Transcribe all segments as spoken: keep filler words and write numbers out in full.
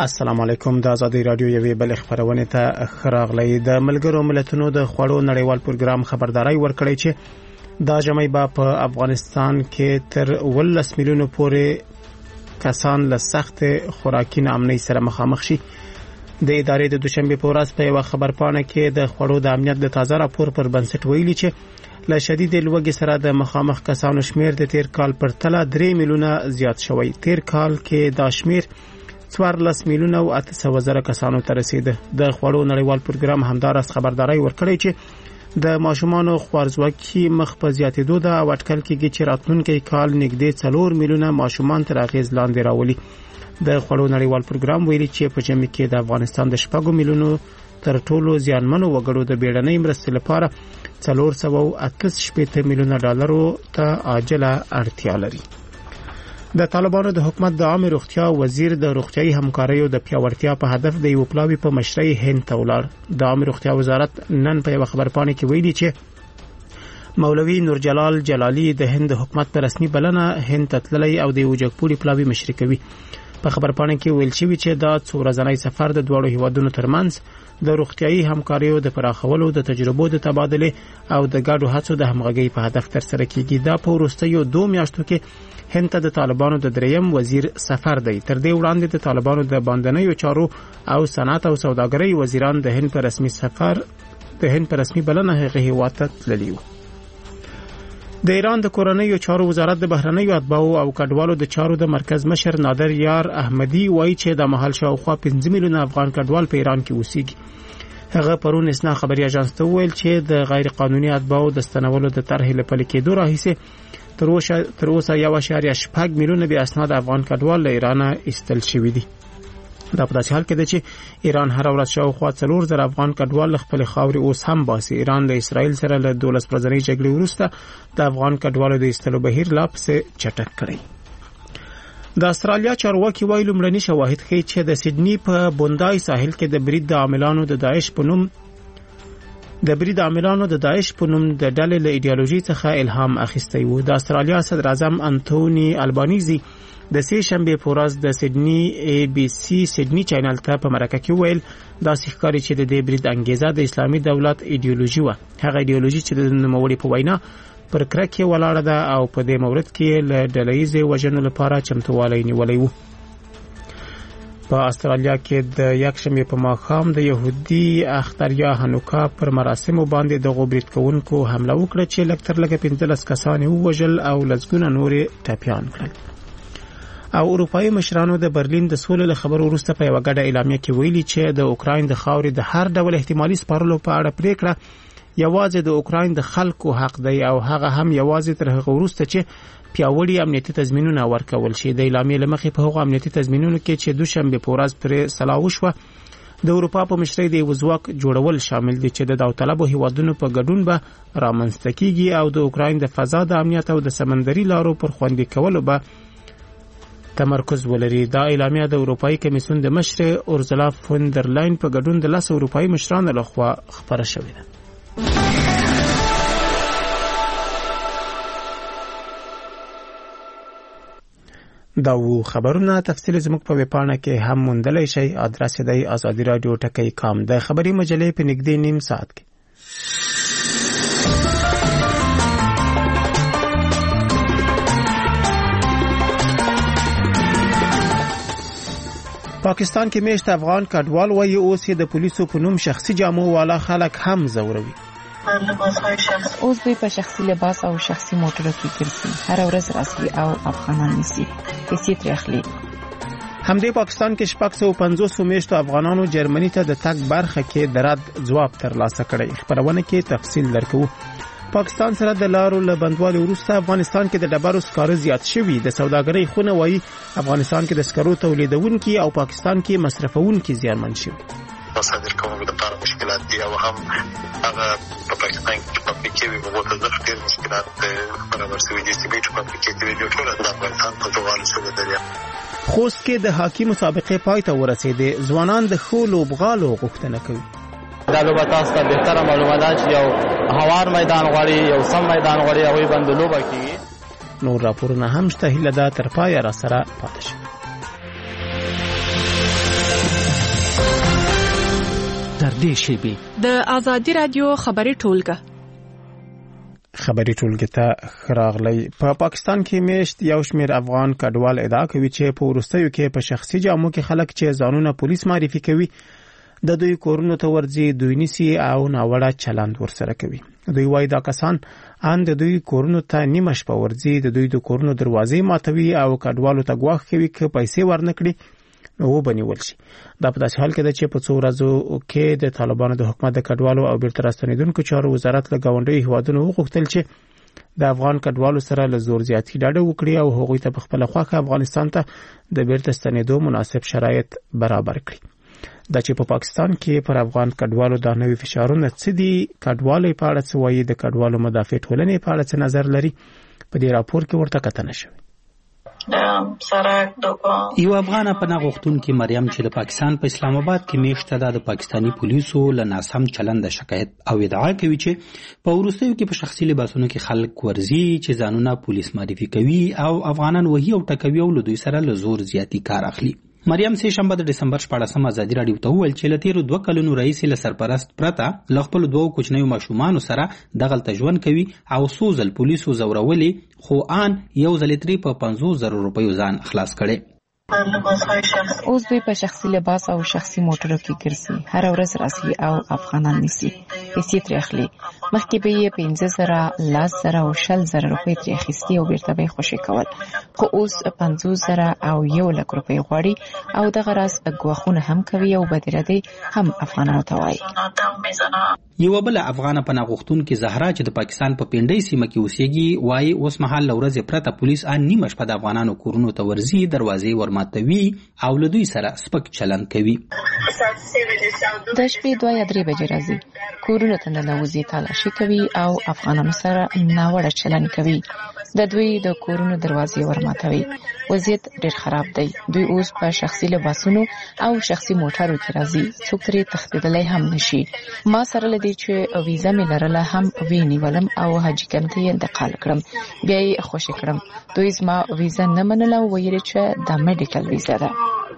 السلام علیکم. د آزادۍ رادیو یوې بل خبرونه ته خراغلی. د ملګرو ملتونو د خوړو نړیوال پروګرام خبرداري ورکړی چې دا جمعي به په افغانستان کې تر ولس میلیونو پورې کسان له سخت خوراکي ناامنۍ سره مخامخ شي. د ادارې د دوشنبه په ورځ په یو خبرپاڼه کې د خوړو د امنیت د تازه راپور پر بنسټ ویلي چې له شدید لوږې سره د مخامخ کسانو شمیر د تیر کال پر تله درې میلیونه زیات شوی. تیر کال کې دا شمیر څوارلس میلیونه او اته سوه زره کسانو ته رسیده. د خوړو نړیوال پروګرام همدارس خبرداري ورکړی چې د ماشومانو خوارځواکي مخ په زیاتېدو ده او اټکل کېږي چې راتلونکي کال نږدې څلور میلیونه ماشومان تر اغېز لاندې راولي. د خوړو نړیوال پروګرام ویلي چې په جمع کې د افغانستان د شپږو میلیونو تر ټولو زیانمنو وګړو د بیړنۍ مرستې لپاره څلور سوه اته شپېته میلیونه ډالرو ته عاجله اړتیا لري. د طالبانو د حکومت د عامه روغتیا وزیر د روغتيایي همکاریو د پیاوړتیا په هدف د یو پلاوی په مشرۍ هند ته ولاړ. د عامه روغتیا وزارت نن په یو خبرپاڼه کې ویلي چې مولوي نورجلال جلالی د هند حکومت په رسمي بلنه هند ته تللی او د یو جګپوړي پلاوی مشري کوي. په خبرپاڼه کې ویل شوی چې دا څو ورځنی سفر د دوه هیوادونو ترمنځ د روغتيایي همکاریو د پراخولو د تجربو د تبادله او د ګډو هڅو د همغږي په هدف ترسره کیږي. دا په وروستیو دوه میاشتو کې هند ته د طالبانو د دریم وزیر سفر دی. تر دې وړاندې د طالبانو د باندنیو چارو او صنعت او سوداګرۍ وزیران د هند په رسمي سفر د هند په رسمي بلنه هغه هیواد ته تللي وو. د ایران د کورنیو چارو وزارت د بهرنیو اتباعو او کډوالو د چارو د مرکز مشر نادر یار احمدی وایي چې د محل شاوخوا پنځه میلیونه افغان کډوال په ایران کې اوسېږي. هغه پرون اسنا خبري اژانس ته ویل چې د غیر قانوني اتباعو د ستنولو د طرحې لپاره کېدو راهیسه تر اوسه تر اوسه یو اشاریه شپږ میلیونه به اسناد افغان کډوال له ایران ایستل شوی دي. دا په داسې حال کې ده چې ایران هر ورځ شاوخوا څلور زره افغان کډوال خپل خاورې اوس هم باسي. ایران د اسرائیل سره له دولس ورځنۍ جګړې وروسته د افغان کډوالو د ایستلو بهیر لا پسې چټک کړی. د استرالیا چارواکي وایي لومړني شواهد ښیي چې د سیدنی په بوندای ساحل کې د برید د عاملانو د داعش په نوم د برید عاملانو د داعش په نوم د ډلې له ایډیالوژي څخه الهام اخیستی وو. د استرالیا صدر اعظم انټونی البانیزي د سه شنبه په ورځ د سیدنی ای بي سي سیدنی چینل ته په مرکه کې ویل دا ښکاري چې د دې برید انګیزه د اسلامي دولت ایډیالوژي و. هغه ایډیالوژي چې د نوموړي په وینا پر کرکه ولاړه ده او په دې مورد کې له ډلهیزې وژنو لپاره چمتووالی نیولی وو. په استرالیا کې د یکشنبه په ماښام د يهودي اختریا هانوکا پر مراسمو باندې د غوبرید کوونکو حمله وکړه چې لکتر لکه پنځلس کسان ووژل او لسګونه نور ټپيان کړل. او اروپאי مشرانو د برلین د سولې له خبرو وروسته په یو غټه اعلامیه کې ویلي چې د اوکراین د خاورې د هر ډول احتمالي سپارلو په اړه پریکړه یوازې د اوکراین د خلکو حق دی او هغه هم یوازې تر هغه وروسته چې پیاوړي امنیتي تضمینونه ورکول شي. د اعلامیې لمخې په هغو امنیتي تضمینونو کې چې دوشنبه په ورځ پر صلاح وشوه د اروپا په مشرۍ د وزواک جوړول شامل دي چې د داوطلبو هیوادونو په ګډون به رامنځته کیږي او د اوکراین د فضا د امنیت او د سمندري لارو پر خوندي کولو به تمرکز ولري. دا اعلامیه د اروپאי کمیسیون د مشر اورزلا فون در لاین په ګډون د لاس اروپאי مشرانو لخوا خبره شوې ده. دا و خبرونه تفصیل زموږ په ویبپاڼه کې هم موندلی شئ. ادرس دی آزادی رادیو ټکی کام. د خبري مجلې په نږدې نیم ساعت کې پاکستان کې میشت افغان کډوال وایي اوس د پولیسو په نوم شخصي جامو والا خلک هم زوروي. اوس دوی په شخصي لباس او شخصي موټرو کې ګرځي. هر ورځ راځي او افغانان نسی پیسې ترې اخلي. همدې پاکستان کې شپږ سوه پنځوس میشتو افغانانو جرمني ته د تګ برخه کې د رد ځواب ترلاسه کړی. خبرونه کې تفصیل درکو. پاکستان سره د لارو له بندوالي وروسته افغانستان کې د ډبرو سکارو زیات شوي. د سوداګرۍ خونه وایي افغانستان کې د سکرو تولیدونکي او پاکستان کې مصرفونکي زیانمن شوي. صادر کوونکو لپاره مشکلات دي او هم هغه په پاکستان کې په کې وي په وګړو د ډېر مشکلات برابر شوي دي چې په کې کې د ټول د افغانستان په توګه شوی دی. خوست کې د هاکی مسابقې پای ته ورسېدې. ځوانان د ښو لوبغالو غوښتنه کوي. دا لوبه تاسو ته بهتره معلومات ده چې یو هوار میدان غواړي، یو سم میدان غواړي، هغوی باندې لوبه کیږي. نور راپورونه هم شته. هیله ده تر پایه را سره پاتې شئ. تر دې شیبې د آزادي رادیو خبري ټولګه خبري ټولګه ته خراغلی. په پا پاکستان کې میشت یو شمېر افغان کډوال ادعا کوي چې په وروستیو کې په شخصي جامو کې خلک چې ځانونه پولیس معرفي کوي د دوی کورونو ته ورځي، دوی نیسي او ناوړه چلند ورسره کوي. دوی وایي دا کسان ان د دوی کورونو ته نیمه شپه ورځي، د دوی د کورونو دروازې ماتوي او کډوالو ته ګواښ کوي چې پیسې ورنکړي نو وبنیول شي. دا په داسې حال کې ده چې په څو ورځو کې د طالبانو د حکومت د کډوالو او بیرته راستنېدونکو چارو وزارت له ګاونډیو هیوادونو وغوښتل چې د افغان کډوالو سره له زور زیاتي ډاډه وکړي او هغوی ته په خپله خوښه افغانستان ته د بیرته ستنېدو مناسب شرایط برابر کړي. دا چې په پاکستان کې پر افغان کډوالو د نوي فشارونو څه دي، کډوالو په اړه څه وایي، د کډوالو مدافع ټولنې په اړه څه نظر لري، په دې راپور کې ورته کتنه شوې. یو افغان پناه غوښتونکي مریم چې د پاکستان په اسلام آباد کې میشته ده د پاکستانی پولیسو له ناسم چلند شکایت او ادعا کوي چې په وروستیو کې په شخصي لباسونو کې خلک ورځي چې ځانونه پولیس معرفي کوي او افغانان وهي او ټکوي او له دوی سره له زور زیاتی کار اخلي. مریم سه شنبه د ډسمبر شپاړسمه ازادي راډیو ته وویل چې له تیرو دوه کلونو راهیسې له سرپرست پرته له خپلو دوو کوچنیو ماشومانو سره دغلته ژوند کوي او څو ځل پولیسو ځورولې خو آن یو ځل ترې په پنځوس زره روپیو ځان خلاص کړی. اوس دوی په شخصي لباس او شخصي موټرو کې ګرځي، هر ورځ راځي او افغانان نیسي، پیسې ترې اخلي. مخکې به یې پنځه زره، لس زره او شل زره روپۍ ترې اخیستي او بیرته به یې خوشي کول، خو اوس پنځوس زره او یو لک روپۍ غواړي او دغه راز ګواښونه هم کوي او بدردي هم افغانانو ته وایي. یو بل افغان پناه غوښتونکي زهرا چې د پاکستان په پنډۍ سیمه کې اوسېږي وایي اوس مهال له ورځې پرته پولیس ان نیمه شپه د افغانانو کورونو ته ورځي، دروازې ورماتوي او له دوی سره سپک چلند کوي. د شپې دوه یا درې بجې راځي، کورونو ته ننوځي، تالاشي کوي او افغانانو سره ناوړه چلند کوي. د دوی د کورونو دروازې ورماتوي. وضعیت ډېر خراب دی. دوی اوس په شخصي لباسونو او شخصي موټرو کې راځي، څوک ترې تښتېدلی هم نشي. ما سره له دې چې ویزه مې لرله هم وینیولم او حاجي کمپ ته یې انتقال کړم، بیا یې خوشي کړم. دوی زما ویزه نه منله او ویل چې دا میډیکل ویزه ده.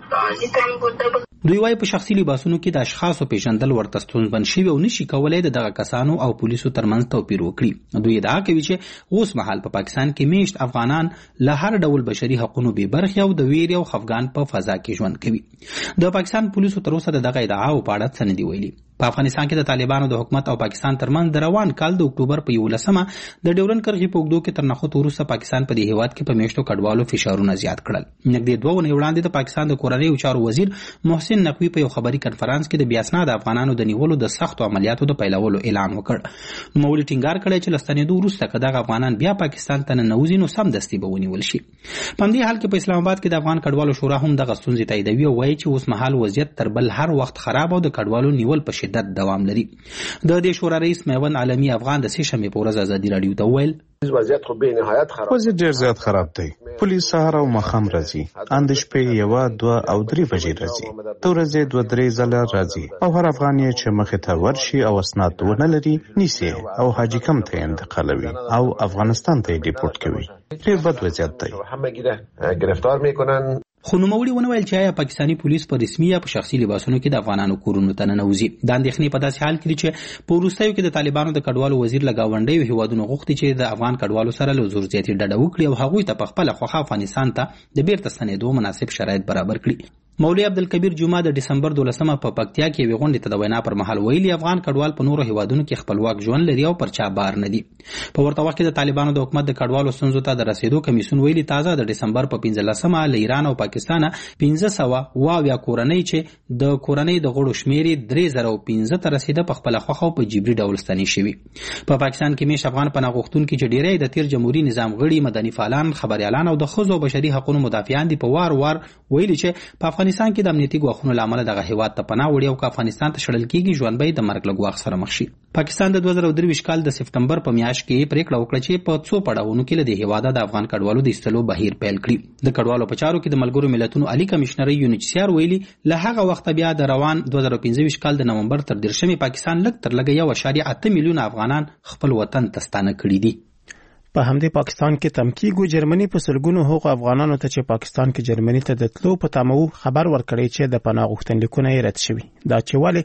دوی وايي په شخصي لباسونو کې د اشخاصو پیژندل ورته ستونزمن شوي او نشي کولای د دغه کسانو او پولیسو ترمنځ توپیر وکړي. دوی ادعا کوي چې اوس مهال په پاکستان کې میشت افغانان له هر ډول بشري حقوقو بې برخې او د ویرې او خفګان په فضا کې ژوند کوي. د پاکستان پولیسو تر اوسه دغه ادعاو په اړه څه نه دي ویلي. په افغانستان کې د طالبانو د حکومت او پاکستان ترمنځ د روان کال د اکتوبر په یولسمه د ډیورن کرغې په اوږدو کې تر نښتو وروسته پاکستان په دې هیواد کې په میشتو کډوالو فشارونه زیات کړل. نږدې دوه اونۍ وړاندې د پاکستان د کورنیو چارو وزیر محسن نقوي په یو خبري کنفرانس کې د بې اسناده افغانانو د نیولو د سختو عملیاتو د پیلولو اعلان وکړ. نوموړي ټینګار کړی چې له ستنېدو وروسته که دغه افغانان بیا پاکستان ته ننوځي نو سمدستي به ونیول شي. په همدې حال کې په اسلام آباد کې د افغان کډوالو شورا هم دغه ستونزې تاییدوي او وایي چې اوس مهال وضعیت تر بل هر وخت خراب او د کډوالو نیول په شدت دوام لري. د دې شورا رئیس میوند عالمي افغان د سه شنبې په ورځ ازادي راډیو ته وویل وضعیت خو به نهایت خراب وضعیت ډیر زیات خراب دی. پولیس سهار او ماښام راځي، اند شپې یو دوه او درې بجې راځي، د ورځې دوه درې ځله راځي او هر افغان چې مخې ته ورشي او اسناد ونه لري نیسي او حاجي کمپ ته انتقالوي او افغانستان ته ډیپورت کوي. ډیر بد وضعیت دی. همه گرفتار میکنن. خو نوموړي ونه ویل چې آیا پاکستاني پولیس په رسمي یا په شخصي لباسونو کې د افغانانو کورونو ته ننوځي. دا اندېښنې په داسې حال کې دي چې په وروستیو کې د طالبانو د کډوالو وزیر له ګاونډیو هیوادونو غوښتي چې د افغان کډوالو سره له زور زیاتي ډډه وکړي او هغوی ته په خپله خوښه افغانستان ته د بیرته ستنېدو مناسب شرایط برابر کړي. مولوي عبدالکبیر جمعه د ډسمبر دولسمه په پکتیا کې یوې غونډې ته د وینا پر مهال ویلي افغان کډوال په نورو هیوادونو کې خپلواک ژوند لري او پر چا بار نه دي. په ورته وخت کې د طالبانو د حکومت د کډوالو ستونزو ته د رسیدو کمیسیون ویلي تازه د ډسمبر په پنځلسمه له ایران او پاکستان پنځه سوه اوه اویا کورنۍ چې د کورنۍ د غړو شمېر یې درې زره او پنځه ته رسیده په خپله خوښه او په جبري ډول ستنې شوي. په پاکستان کې میشت افغان پناه غوښتونکي چې ډېری د تیر جمهوري نظام غړي، مدني فعالان، خبریالان او د ښځو او بشري حقوقو مدافعان دي په وار وار ویلي چې په افغانستان کې د امنیتي ګواښونو له امله دغه هیواد ته پناه وړي او که افغانستان ته شړل کېږي ژوند به یې د مرګ له ګواښ سره مخ شي. پاکستان د دوه زره درې ویشت کال د سپټمبر په میاشت کې پریکړه وکړه چې په څو پړاوونو کې له دې هیواده د افغان کډوالو د ایستلو بهیر پیل کړي. د کډوالو په چارو کې د ملګرو ملتونو عالی کمشنر یو ان ایچ سی آر ویلي له هغه وخته بیا د روان دوه زره پنځه ویشت کال د نومبر تر دېرشمې پاکستان لږ تر لږه یو اعشاریه اته میلیونه افغانان خپل وطن ته ستانه کړي دي. په همدې پاکستان کې تمکیګو جرمني په سلګونو هغو افغانانو ته چې پاکستان کې جرمني ته د تلو په تمه خبر ورکړی چې د پناه غوښتنلیکونه یې رد شوي. دا چې ولې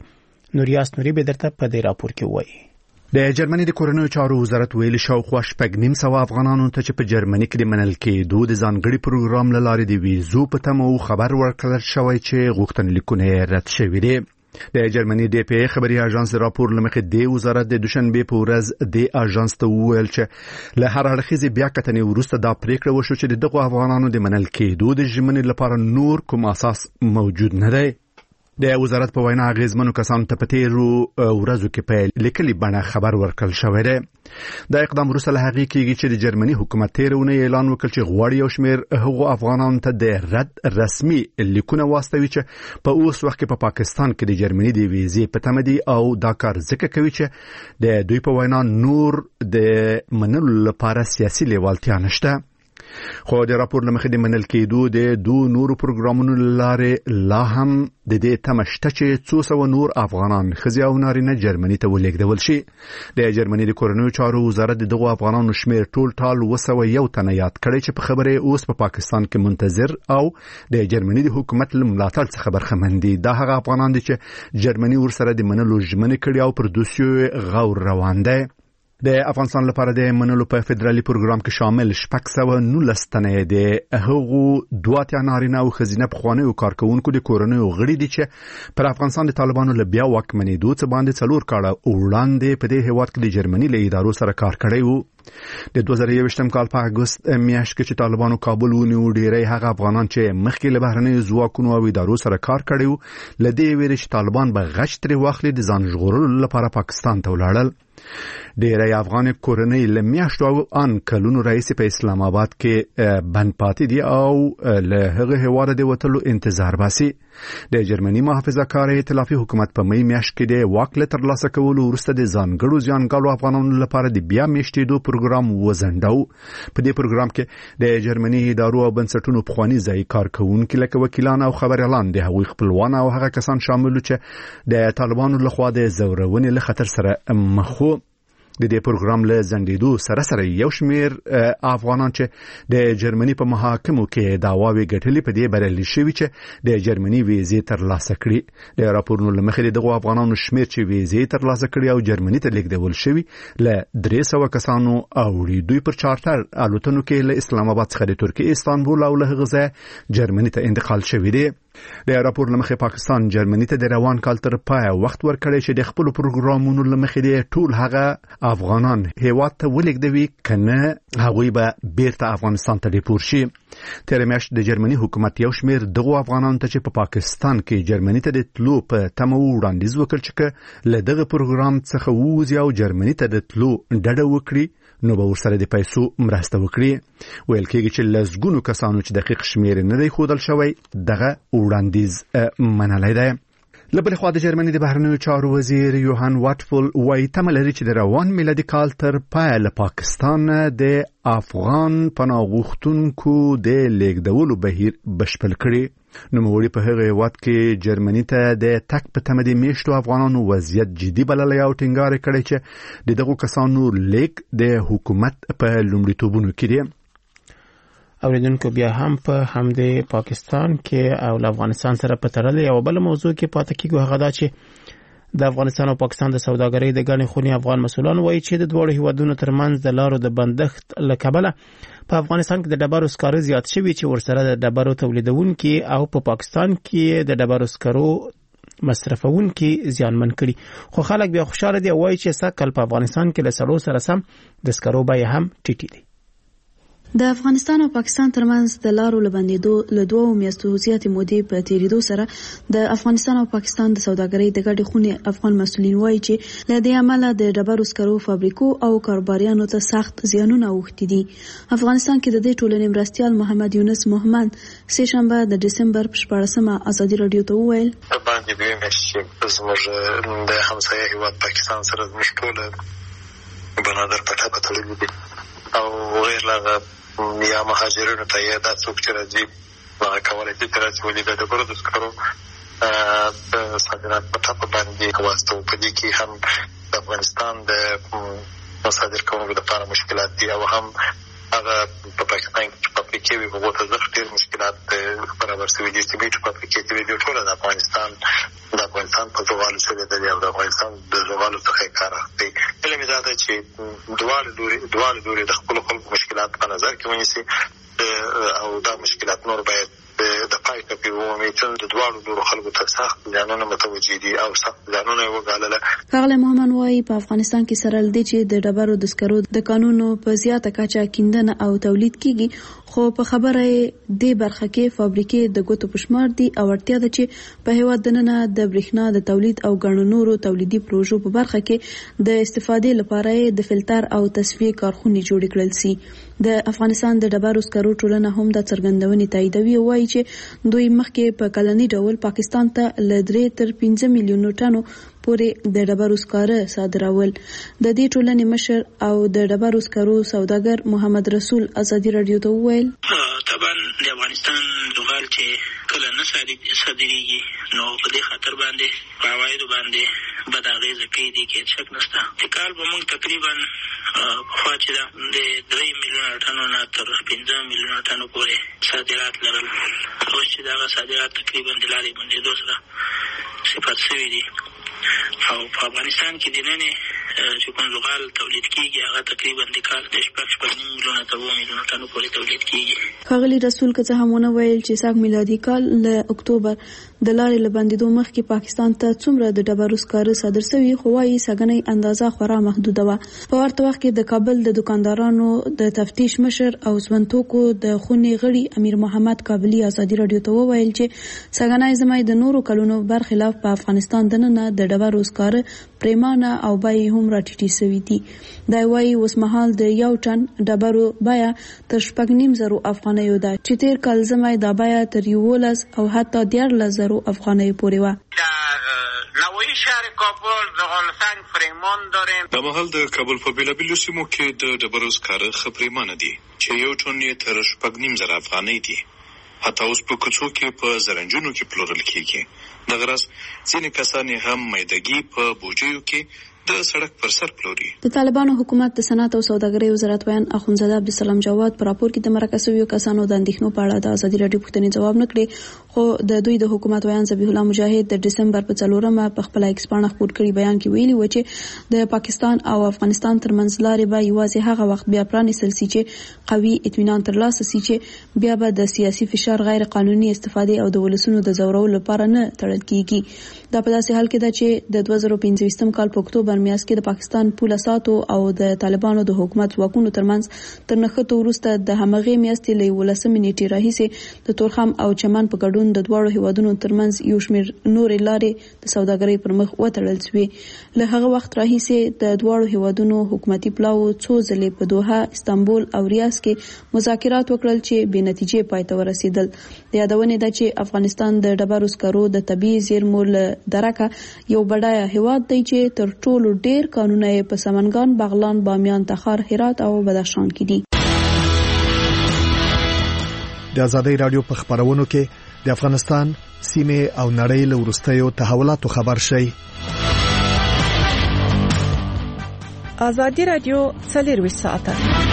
نوریاس نوري به درته په دې راپور کې وایي. د جرمني د کورنیو چارو وزارت ویلي شاوخوا شپږ نیم سوه افغانانو ته چې په جرمني کې د منل کېدو د ځانګړي پروګرام له لارې د ویزو په تمه خبر ورکړل شوی چې غوښتنلیکونه یې رد شوي دي. د جرمني د پی خبري اژانس راپور لمخې د وزارت د دوشنبه په ورځ د اژانس ته وویل چې له هر اړخیزې بیا کتنې وروسته دا پریکړه وشو چې دغه افغانانو د منل کېدو د ژمنې لپاره نور کوم اساس موجود نه دی. د وزارت په وینا غیزمنو کسانو ته په تیرو ورځو کې په لیکلي بڼه خبر ورکړل شوی دی. دا اقدام وروسته له هغې کېږي چې د جرمني حکومت تیره اونۍ اعلان وکړ چې غواړي یو شمېر هغو افغانانو ته د رد رسمي لیکونه واستوي چې په اوس وخت کې په پا پاکستان کې د جرمني د ویزې په تمه دي او دا کار ځکه کوي چې د دوی په وینا نور د منلو لپاره سیاسي لیوالتیا نشته. خو د راپور لمخې د منل کېدو د دوه نورو پروګرامونو لارې لا هم د دې تمه شته چې څو سوه نور افغانان ښځې او نارینه جرمني ته ولېږدول شي. د جرمني د کورنیو چارو وزارت دغو افغانانو شمېر ټول ټال اووه سوه یو تنه یاد کړی چې په خبره اوس په پا پاکستان کې منتظر او د جرمني د حکومت له ملاتړ څخه برخمن دي. دا هغه افغانان دي چې جرمني ورسره د منلو ژمنې کړي او پر دوسیو غور روان دی. د افغانستان لپاره د منلو په فدرالي پروګرام کې شامل شپږ سوه نولس تنه د هغو دوه اتیا نارینه او ښځینه پخوانیو کارکوونکو د کورنیو غړي دي چې پر افغانستان د طالبانو له بیا واکمنېدو څخه باندې څلور کاله وړاندې په دې هېواد کې د جرمني له ادارو سره کار کړی وو. د دوه زره یوویشتم کال په اګوست میاشت کې چې طالبانو کابل ونیو ډیری هغه افغانان چې مخکې له بهرنیو ځواکونو او ادارو سره کار کړی وو له دې ویرې چې طالبان به غچ ترې واخلي د ځان ژغورلو لپاره پاکستان ته ولاړل. ډیری افغان کورنۍ له میاشتو او ان کلونو راهیسې په اسلام آباد کې بند پاتې دي او له هغه هېواده د وتلو انتظار باسي. د جرمني محافظه کار ائتلافي حکومت په مې میاشت کې د واک له ترلاسه کولو وروسته د ځانګړو زیانګالو افغانانو لپاره د بیا میشتېدو پروګرام وزنډاو. په دې پروګرام کې د جرمني ادارو او بنسټونو پخواني ځایي کارکوونکي لکه وکیلان او خبریالان د هغوی خپلوان او هغه کسان شامل چې د طالبانو لخوا د زورونې له خطر سره مخ وو. د دې پروګرام له ځنډېدو سره سره یو شمېر افغانان چې د جرمني په محاکمو کې دعواوې ګټلې په دې بریالي شوي چې د جرمني ویزې ترلاسه کړي. د راپورونو له مخې دغو افغانانو شمېر چې ویزې ترلاسه کړي او جرمني ته لیږدول شوي له درې سوه کسانو اوړي. دوی پر چارټر الوتنو کې له اسلام آباد څخه د ترکیې استانبول او له هغه ځایه جرمني ته انتقال شوي دي. د راپور لمخې پاکستان جرمني ته د روان کال تر پای وخت ورکړی چې د خپل پروګرامونو لمخې د ټول هغه افغانان هیواد ته ولېږدوي کنه هغوی به بیرته افغانستان ته ډیپور شي. تیر میاشت د جرمني حکومت یو شمېر دغو افغانانو ته چې په پا پاکستان کې جرمني ته د تلو په تمه وړاندیز وکړ چې له دغه پروګرام څخه ووځي او جرمني ته د تلو ډډه وکړي نو به ورسره د پیسو مرسته وکړي. ویل کېږي چې لسګونو کسانو چې دقیق شمېر نه دی ښودل شوی دغه وړاندیز منلی دی. له بلې خوا د جرمني د بهرنیو چارو وزیر یوهان واټفول وایي تمه لري چې د روان میلادي کال تر پایه له پاکستان د افغان پناه غوښتونکو د لیږدولو بهیر بشپړ کړي. نوموړي په هغه هېواد کې جرمني ته د تګ په تمه د میشتو افغانانو وضعیت جدي بللی او ټینګار یې کړی چې د دغو کسانو لیږد د حکومت په لومړیتوبونو کې دی. اوریدونکو بیا هم په همدې پاکستان کې او افغانستان سره په تړلې یو بل موضوع کې پاتې کیږو. هغه دا چې د افغانستان او پاکستان د سوداګرۍ د ګڼې خونې افغان مسؤلان وایي چې د دواړو هیوادونو ترمنځ د لارو د بندښت له کبله په افغانستان کې د ډبرو سکاره زیات شوي چې ورسره د ډبرو تولیدونکي او په پاکستان کې د ډبرو سکرو مصرفونکي زیانمن کړي. خو خلک بیا خوشاله دي وایي چې سږ په افغانستان کې له سړو سره سم د سکرو بیې هم ټیټې دي. د افغانستان او پاکستان ترمنځ د لارو لبندېدو له دوه میاشتو زیاتې مودې په تیریدو سره د افغانستان او پاکستان د سوداګرۍ د ګډې خونې افغان مسؤلین وایي چې له دې امله د ډبرو سکرو فابریکو او کاروباریانو ته سخت زیانونه اوښتي دي. افغانستان کې د دې ټولنې مرستیال محمد یونس محمد سه شنبه د دسمبر په شپاړسمه ازادي راډیو ته وویل باندې دوی مېشت زموږ د همسایه هیواد پاکستان سره زموږ ټول بنادر پټه په تړلي دي او غیر له یا مهاجرینو ته یا دا څوک چې راځي هغه کولی شي چې راځي ولې د ډبرو د سکرو په صادرات په ټاپه باندې واستو. په دې کې هم د افغانستان د مصادر کوونکو لپاره مشکلات دي او هم هغه په پاکستان کې په فابریکې وي هغو ته زښت ډېر مشکلات برابر شوي دي. سیمنټ فابریکې چې وي دوی ټوله د افغانستان د افغانستان په زغالو چلېدلي او د افغانستان د زغالو څخه یې کار اخلي. علم یې دا ده چې دواړه لوري دواړه لوري د خپلو خلکو مشکلات په نظر کې ونیسي او دا مشکلات نور باید د پای ته ومومي چې د دواړو لورو خلکو ته سخت زیانونه متوجه دي او سخت زیانونه یې وګالله. ښاغلی محمد وایي په افغانستان کې سره له دې چې د ډبرو د سکرو د کانونو په زیاته کچه کیندنه او تولید کیږي، خو په خبره یې دې برخه کې فابریکې د ګوتو په شمار دي او اړتیا ده چې په هیواد دننه د برېښنا د تولید او ګڼو نورو تولیدي پروژو په برخه کې د استفادې لپاره د فلټر او تصفیې کارخونې جوړې کړل سي. د افغانستان د ډبرو سکرو ټولنه هم د څرګندونې تاییدوي او وایي چې دوی مخکې په کلني ډول پاکستان ته له درې تر پنځه میلیونو ټنو پورې د ډبرو سکاره صادرول. د دې ټولنې مشر او د ډبرو سکرو سوداګر محمد رسول ازادي رادیو ته وویل طبعا د افغانستان زغال چې کله نه صادریږي نو په دې خاطر باندې په عوایدو باندې بد اغېزه کوي، دې کې شک نشته. د کال به موږ تقریبا پخوا چې د درې میلیونه ټنو نه تر پنځه میلیونه ټنو پورې صادرات لرل، اوس چې دغه صادرات تقریبا د لارې بندېدو سره صفر شوي دي او په افغانستان کې د نننې چې کوم زغال تولید کیږي هغه تقریبا د کال د شپږ شپږ نیم میلیونه تر اووه میلیونه ټنو پورې تولید کیږي. ښاغلي رسول که څه هم ونه ویل چې سږ میلادي کال له اکتوبر د لارې له بندېدو مخکې پاکستان ته څومره د ډبرو سکاره صادر شوي، خو وایي سږنۍ اندازه خورا محدوده وه. په ورته وخت کې د کابل د دکاندارانو د تفتیش مشر او ژوندتوکو د خونې غړي امیر محمد کابلي ازادي رادیو ته وویل چې سږنی ژمی د نورو کلونو برخلاف په افغانستان دننه د ډبرو سکاره پریمانه او بیې هم راټیټې شوي دي. دا وایي اوس مهال د یو ټن ډبرو بیه تر شپږ نیم زرو افغانیو ده چې تېر کال ژمی دا بیه تر یولس او حتی دیارلس زرو افغانیو پورې وه. نوعی شهر کابل زغالسنگ پریمان داریم. دا مهال د کابل په بیلابیلو سیمو کې د ډبرو سکاره ښه پریمانه دي چې یو ټن یې تر شپږ نیم زره افغانۍ دي. حتی اوس په کوڅو کې په زرنجونو کې پلورل کېږي. دغه راز ځینې کسان یې هم میدګي په بوجیو کې د سړک پر سر پلوري. د طالبانو حکومت د صنعت او سوداګرۍ وزارت ویان اخوندزاده عبدالسلام جواد په راپور کې د مرکه شویو کسانو د اندېښنو په اړه د ازادي راډیو پوښتنې ځواب نه کړی، خو د دوی د حکومت ویان ذبیح الله مجاهد د ډسمبر په څلورمه په خپل ایکس پاڼه خپور کړي بیان کې ویلي و چې د پاکستان او افغانستان ترمنځ لارې به یوازې هغه وخت بیا پرانیستل سي چې قوي اطمینان ترلاسه سي چې بیا به د سیاسي فشار غیر قانوني استفادې او د ولسونو د ځورولو لپاره نه تړل کیږي. دا په داسې حال کې ده چې د دوه زره پنځه ویشتم کال په اکتوبر میاشت کې د پاکستان پوله ساتو او د طالبانو د حکومت ځواکونو ترمنځ تر نښتو وروسته د همغې میاشتې له یولسمې نیټې راهیسې د تورخم او چمن په ګډون د دواړو هیوادونو ترمنځ یو شمېر نورې لارې د سوداګرۍ پر مخ وتړل شوې. له هغه وخت راهیسې د دواړو هیوادونو حکومتي پلاوو څو ځلې په دوحه، استانبول او ریاض کې مذاکرات وکړل چې بې نتیجې پای ته ورسېدل. د یادونې ده چې افغانستان د ډبرو سکرو د طبیعي زیرمو له درکه یو بډایه هیواد دی چې تر ټولو ډیر کانونه یې په سمنګان، بغلان، بامیان، تخار، هرات او بدخشان کې دي. د ازادي رادیو په خبرونو کې د افغانستان سیمه او نړۍ له وروستیو تحولاتو خبر شي. ازادي رادیو څلور ساعته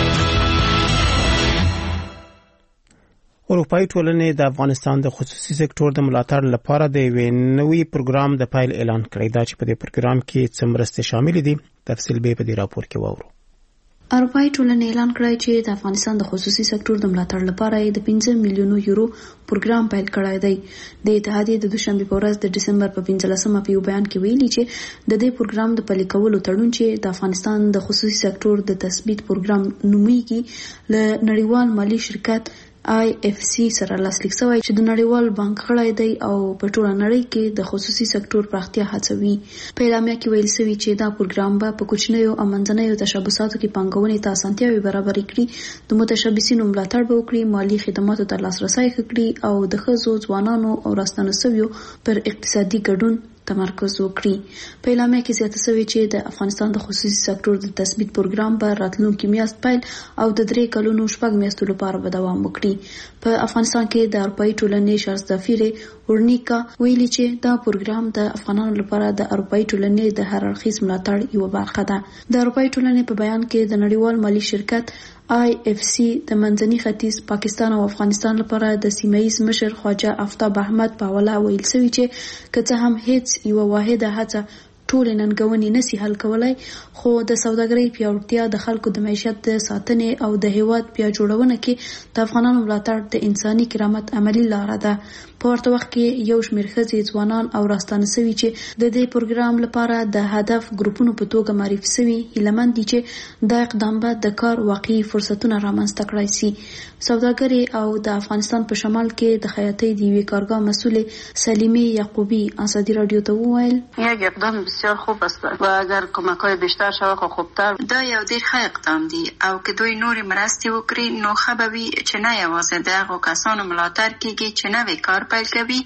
اروپایي ټولنې د افغانستان د خصوصي سکتور د ملاتړ لپاره د یوې نوي پروګرام د پیل اعلان کړی دا چې په دې پروګرام کې څه مرستې شامل دي. تفصیل به په دې راپور کې واورو. اروپایي ټولنې اعلان کړی چې د افغانستان د خصوصي سکتور د ملاتړ لپاره د پنځه میلیونو یورو پروګرام پیل کړی دی. د اتحادیې د دوشنبه په ورځ د ډسمبر په پنځلسمه په یو بیان کې ویلي چې د دې پروګرام د پلي کولو تړون چې د افغانستان د خصوصي سکتور د تثبیت پروګرام نومیږي له نړیوال مالی شرکت آی اف سی سره لاسلیک شوی چې د نړیوال بانک غړی دی او په ټوله نړۍ کې د خصوصي سکتور پراختیا هڅوي. په اعلامیه کې ویل شوی چې دا پروګرام به په کوچنیو او منځنیو تشبثاتو کې پانګونې ته اسانتیاوې برابرې کړي، د متشبثینو ملاتړ به وکړي، مالی خدماتو ته لاسرسی ښه کړي او د ښځو، ځوانانو او راستنو شویو پر اقتصادي ګډون تمرکز وکړي. په اعلامیه کې زیاته شوی چې د افغانستان د خصوصي سکتور د تثبیت پروګرام به راتلونکي میاشت پیل او د درې کلونو شپږ میاشتو لپاره به دوام وکړي. په افغانستان کې د اروپایي ټولنې شارستافیر اورنیکا ویلي چې دا پروګرام د افغانانو لپاره د اروپایي ټولنې د هر اړخیز ملاتړ یوه برخه ده. د اروپایي ټولنې په بیان کې د نړیوال مالی شرکت آی اف سی د منځني ختیځ پاکستان او افغانستان لپاره د سیمه‌ایز مشر خواجه آفتاب احمد پاوله ویل سوي چې که څه هم هیڅ یو واحده هڅه ټول ننګونې نسی حل کولای، خو د سوداګرۍ پیاوړتیا د خلکو د معیشت د ساتنې او د هیواد بیا جوړونه کې د افغانانو ملاتړ د انساني کرامت عملی لاره ده. په ورته وخت کې یو شمېر ښځې، ځوانان او راستانه سوي چې د دې پروګرام لپاره د هدف ګروپونو په توګه معرفي سوي هیلهمند دي چې دا اقدام به د کار واقعي فرصتونه رامنځته کړای شي. سوداګرې او د افغانستان په شمال کې د خیاطۍ د یوې کارګاه مسئولې سلیمه یعقوبی ازادي رادیو ته وویل یک اقدام بسیار خوب است و اگر کمک‌های بیشتر شود خو خوبتر. دا یو ډیر ښه اقدام دی او که دوی نورې مرستې وکړي نو ښه به وي چې نه یوازې د هغو کسانو ملاتړ کیږي چې نوی کار پیل کوي،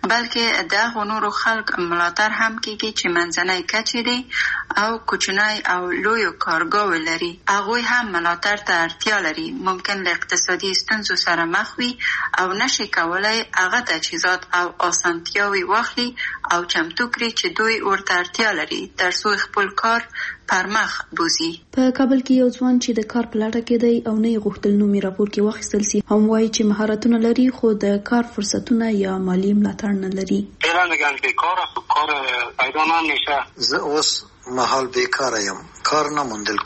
بلکې د هغو نورو خلک ملاتړ هم کیږي چې منځنۍ کچې دي او کوچنۍ او لویو کارګاوې لري. هغوی هم ملاتړ ته اړتیا لري، ممکن له اقتصادي ستونزو سره مخ وي او نشي کولای هغه تجهیزات او اسانتیاوې واخلي او چمتو کړي چې دوی ورته اړتیا لري ترڅو خپل کار پر مخ بوزي. په کابل کې یو ځوان چې د کار په لټه کې دی او نه یې غوښتل نومي راپور کې واخیستل سي هم وایي چې مهارتونه لري خو د کار فرصتونه یا مالی ملاتړ نه لري. فعلا میگن بیکاره، کار پیدا نمیشه. زه اوس مهال بیکاره یم، کار نه موندل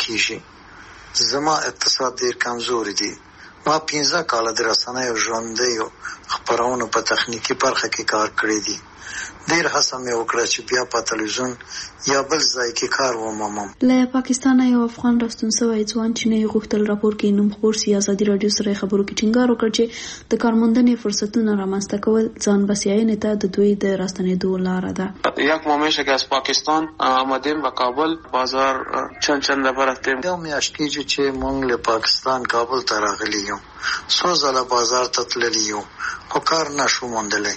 کیږي. زما اقتصاد ډیر کمزور دی. ما پنځه کاله د رسنیو ژوندیو خپرونو په تخنیکی برخه کې کار کړی دی. ډیر هڅه مې وکړه چې بیا په تلویزیون یا بل ځای کې کار ومومم. له پاکستان یو افغان راستون سوی ځوان چې نه غوښتل راپور کې نوم خبر سي ازادي رادیو سره خبرو کې ټینګار وکړ چې د کارموندنې فرصتونه رامنځته کول ځان بسیاینې ته د دوی د راستنېدو لاره ده. یک ماه میشه که از پاکستان آمدیم و کابل بازار چند چند دفعه رفتیم. یو میاشت کېږي چې موږ له پاکستان کابل ته راغلي یو. څو ځله بازار ته تللي یو خو کار نشو موندلی.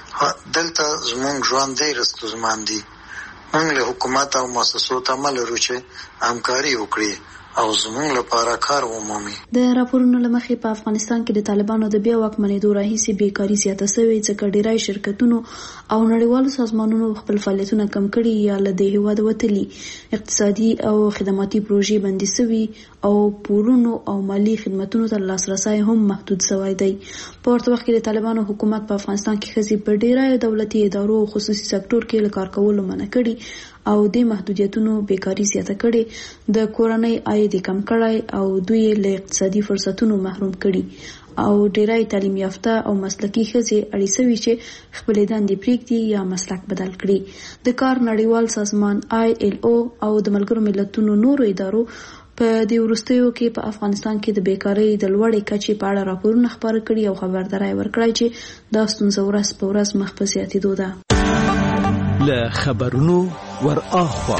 دلته زمونږ ژوند ډېر ستونزمن دی. موږ له حکومت او مؤسسو تمه لرو چې همکاري وکړي او زمونږ لپاره کار ومومي. د راپورونو له مخې په افغانستان کې د طالبانو د بیا واکمنېدو راهیسې بیکاري زیاته سوې، ځکه ډیری شرکتونو او نړیوالو سازمانونو خپل فعالیتونه کم کړي یا له دې هېواده وتلي. اقتصادي او خدماتي پروژې بندي سوي او پورونو او مالی خدمتونو ته لاسرسی هم محدود سوی دی. په ورته وخت کې د طالبانو حکومت په افغانستان کې ښځې په ډیری دولتي ادارو او خصوصي سکتور کې له کار کولو منع کړي او د محدودیتونو بیکاري زیاته کړي، د کورنۍ عاید کم کړی او دوی له اقتصادي فرصتونو محروم کړي او ډیری تعلیم یافته او مسلکي ښځې اړې سوي چې خپلې دندې پرېږدي یا مسلک بدل کړي. د کار نړیوال سازمان آی ایل او او د ملګرو ملتونو نورو ادارو په دې وروستیو کې په افغانستان کې د بیکارۍ د لوړې کچې په اړه راپورونه خپاره کړي او خبرداری ورکړی چې دا ستونزه ورځ په ورځ مخ په زیاتېدو ده. له خبرونو ور اخوا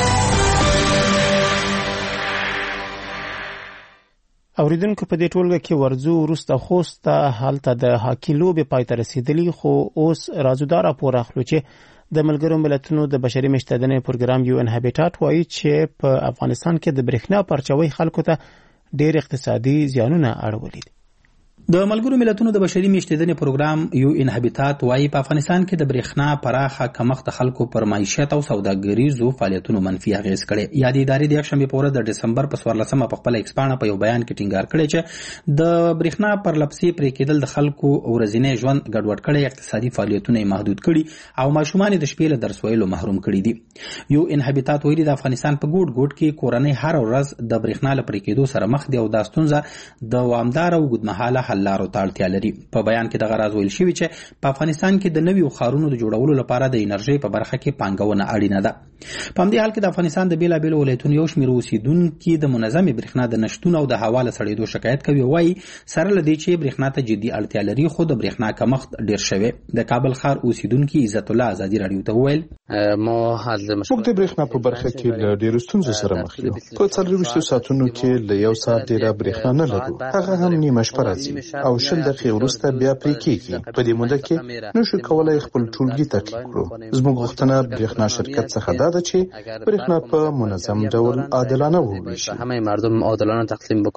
اوریدونکو په دې ټولګه کې ورځو وروسته خوست ته هلته د هاکي لوبې پای ته رسیدلی، خو اوس راځو دا راپور اخلو چې د ملګرو ملتونو د بشري مشتدنې پروګرام یو ان هابیټاټ وایي چې په افغانستان کې د برېښنا پرچاوي خلکو ته ډېر اقتصادي زیانونه اړولي دي. د ملګرو ملتونو د بشري میشتېدنې پروګرام یو ان هابیټاټ وايي په افغانستان کې د برېښنا پراخه کمښت خلکو پر معیشت او سوداګریزو فعالیتونو منفي اغېز کړي. یادې ادارې د یکشنبې په ورځ د ډسمبر په څوارلسمه په خپل ایکسپاڼه په یو بیان کې ټینګار کړی چې د برېښنا پر لپسې پرې کېدل د خلکو ورځنی ژوند ګډوډ کړي، اقتصادي فعالیتونه یې محدود کړي او ماشومان د شپې له درس ویلو محروم کړي دي. یو ان هابیټاټ وایي د افغانستان په ګوټ ګوټ کې کورنۍ هر ورځ د برېښنا له پرې کېدو سره مخ دي او دا ستونزه د دوامداره او اوږدمهاله حل لارو ته اړتیا لري. په بیان کې د غراض ویل شوی چې په افغانستان کې د نویو ښارونو د جوړولو لپاره د انرژي په برخه کې پانګونه اړینه ده. په همدې حال کې د افغانستان د بیلابیلو ولایتونو یو شمېر اوسیدونکي د منظمې برېښنا د نشتون او د هوا له سړېدو شکایت کوي. وایي سره له دې چې برېښنا ته جدي اړتیا لري خو د برېښنا کمښت ډېر شوی. د کابل ښار اوسیدونکي عزت الله ازادي راډیو ته وویل موږ د برېښنا په برخه کې له ډېرو ستونزو سره مخ یو. په څلرویشتو ساعتونو کې له یو ساعت ډېره برېښنا نه لرو، هغه هم نیمه شپه راځي او شل دقیقې وروسته بیا پرې کېږي. په دې موده کې نشو کولای خپل ټولګي تعقیب کړو. زموږ غوښتنه برېښنا شرکت څخه دا ده چې برېښنا په منظم ډول عادلانه وویشي. همه مردم عادلانه تقسیم بکنند.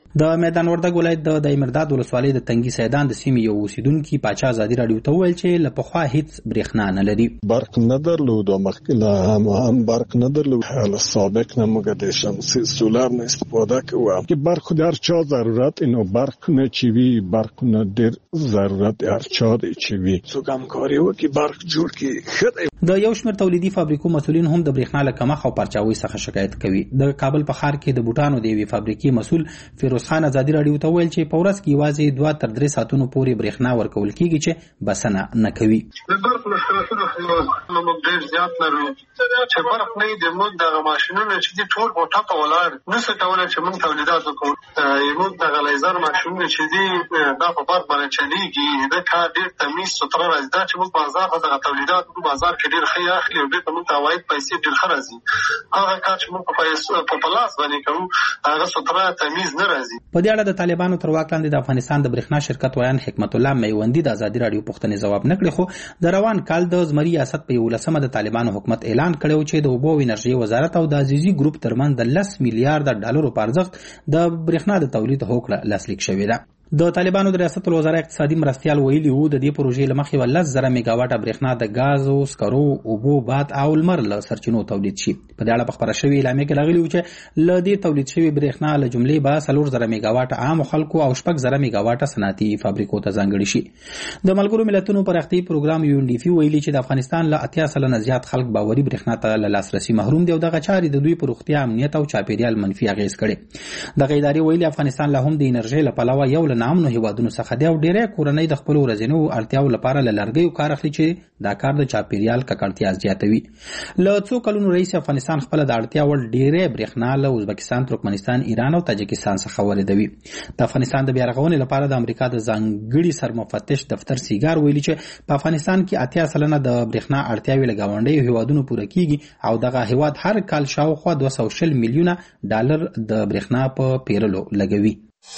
د میدان وردګ ولایت د دایمرداد ولسوالۍ د تنګي سیدان د سیمې یو اوسیدونکي پاچا ازادي راډیو ته وویل چې له پخوا هیڅ برېښنا نه لري. برق نه درلود او مخکې هم هم برق نه درلود. حالا سابق نه موږ د شمسي سولار نه استفاده کوو که برق در چا ضرورت اینو برق نه چی وی برق نه ډېر ضرورت هر چا دی چی وی څوک هم کار یو کې برق جوړ کې خدای. د یو شمېر تولیدي فابریکو مسولین هم د برېښنا له کمښت او پرچاوي څخه شکایت کوي. د کابل په ښار کې د بوټانو د یوې فابریکې مسول فیروز خان ازادي راډیو ته ویل چې په ورځ کې یوازې دوه تر درې ساعتونو پورې برېښنا ورکول کیږي چې بسنه نه کوي. د برق مشکلاتونه موږ ډېر زیات لرو چې برق نه د موږ د ماشینونو چې دي ټول په ټاپه ولاړ نشو کولای چې موږ تولیدات وکړو. موږ د لیزر ماشینونه چې دي دا په برق باندې چلیږي د کار ډېر تمیز ستره راځي دا چې موږ بازار ته د تولیدات په بازار کې ډېر ښه اخلي او ډېر موږ ته عواید پیسې ډېر ښه راځي. هغه کار چې موږ په پیسو په پلاس باندې کوو هغه ستره تمیز نه راځي. په دې اړه د طالبانو تر واک لاندې د افغانستان د برېښنا شرکت ویان حکمت الله میوندي د ازادي راډیو پوښتنې ځواب نه کړی، خو د روان کال د زمري ریاست په یولسمه د طالبانو حکومت اعلان کړی چې د اوبو او انرژي وزارت او د عزیزي ګروپ ترمنځ د لس میلیارډ ډالرو په ارزښت د برېښنا د تولید هوکړه لاسلیک شوې ده. د طالبانو د ریاست الوزرا اقتصادي مرستیال ویلي وو د دې پروژې له مخې به لس زره میګاواټه برېښنا د ګازو، سکرو، اوبو، باد او لمر له سرچینو تولید شي. په دې اړه په خپره شوې اعلامیه کې راغلي وو چې له دې تولید شوې برېښنا له جملې به څلور زره میګاواټه عام خلکو او شپږ زره میګاواټه صنعتي فابریکو ته ځانګړي شي. د ملګرو ملتونو پراختیایي پروګرام یو ان ډي پی ویلي چې د افغانستان له اتیا سلنه زیات خلک باوري برېښنا ته له لاسرسي محروم دي او دغه چارې د دوی په روغتیا، امنیت او چاپیریال منفي اغېز کړي. دغه ادارې ویلي افغانستان له هم د انرژي له پلوه یو له نامنو هیوادونو څخه دی او ډېری کورنۍ د خپلو ورځنیو اړتیاو لپاره له لرګیو کار اخلي چې دا کار د چاپیریال ککړتیا زیاتوي. له څو کلونو راهیسې افغانستان خپله د اړتیا وړ ډېری برېښنا له ازبکستان، ترکمنستان، ایران او تاجکستان څخه واردوي. د افغانستان د بیارغونې لپاره د امریکا د ځانګړي سرمفتش دفتر سیګار ویلي چې په افغانستان کې اتیا سلنه د برېښنا اړتیاوې له ګاونډیو هیوادونو پوره کیږي او دغه هیواد هر کال شاوخوا دوه سوه شل میلیونه ډالر د برېښنا په پیرلو لګوي.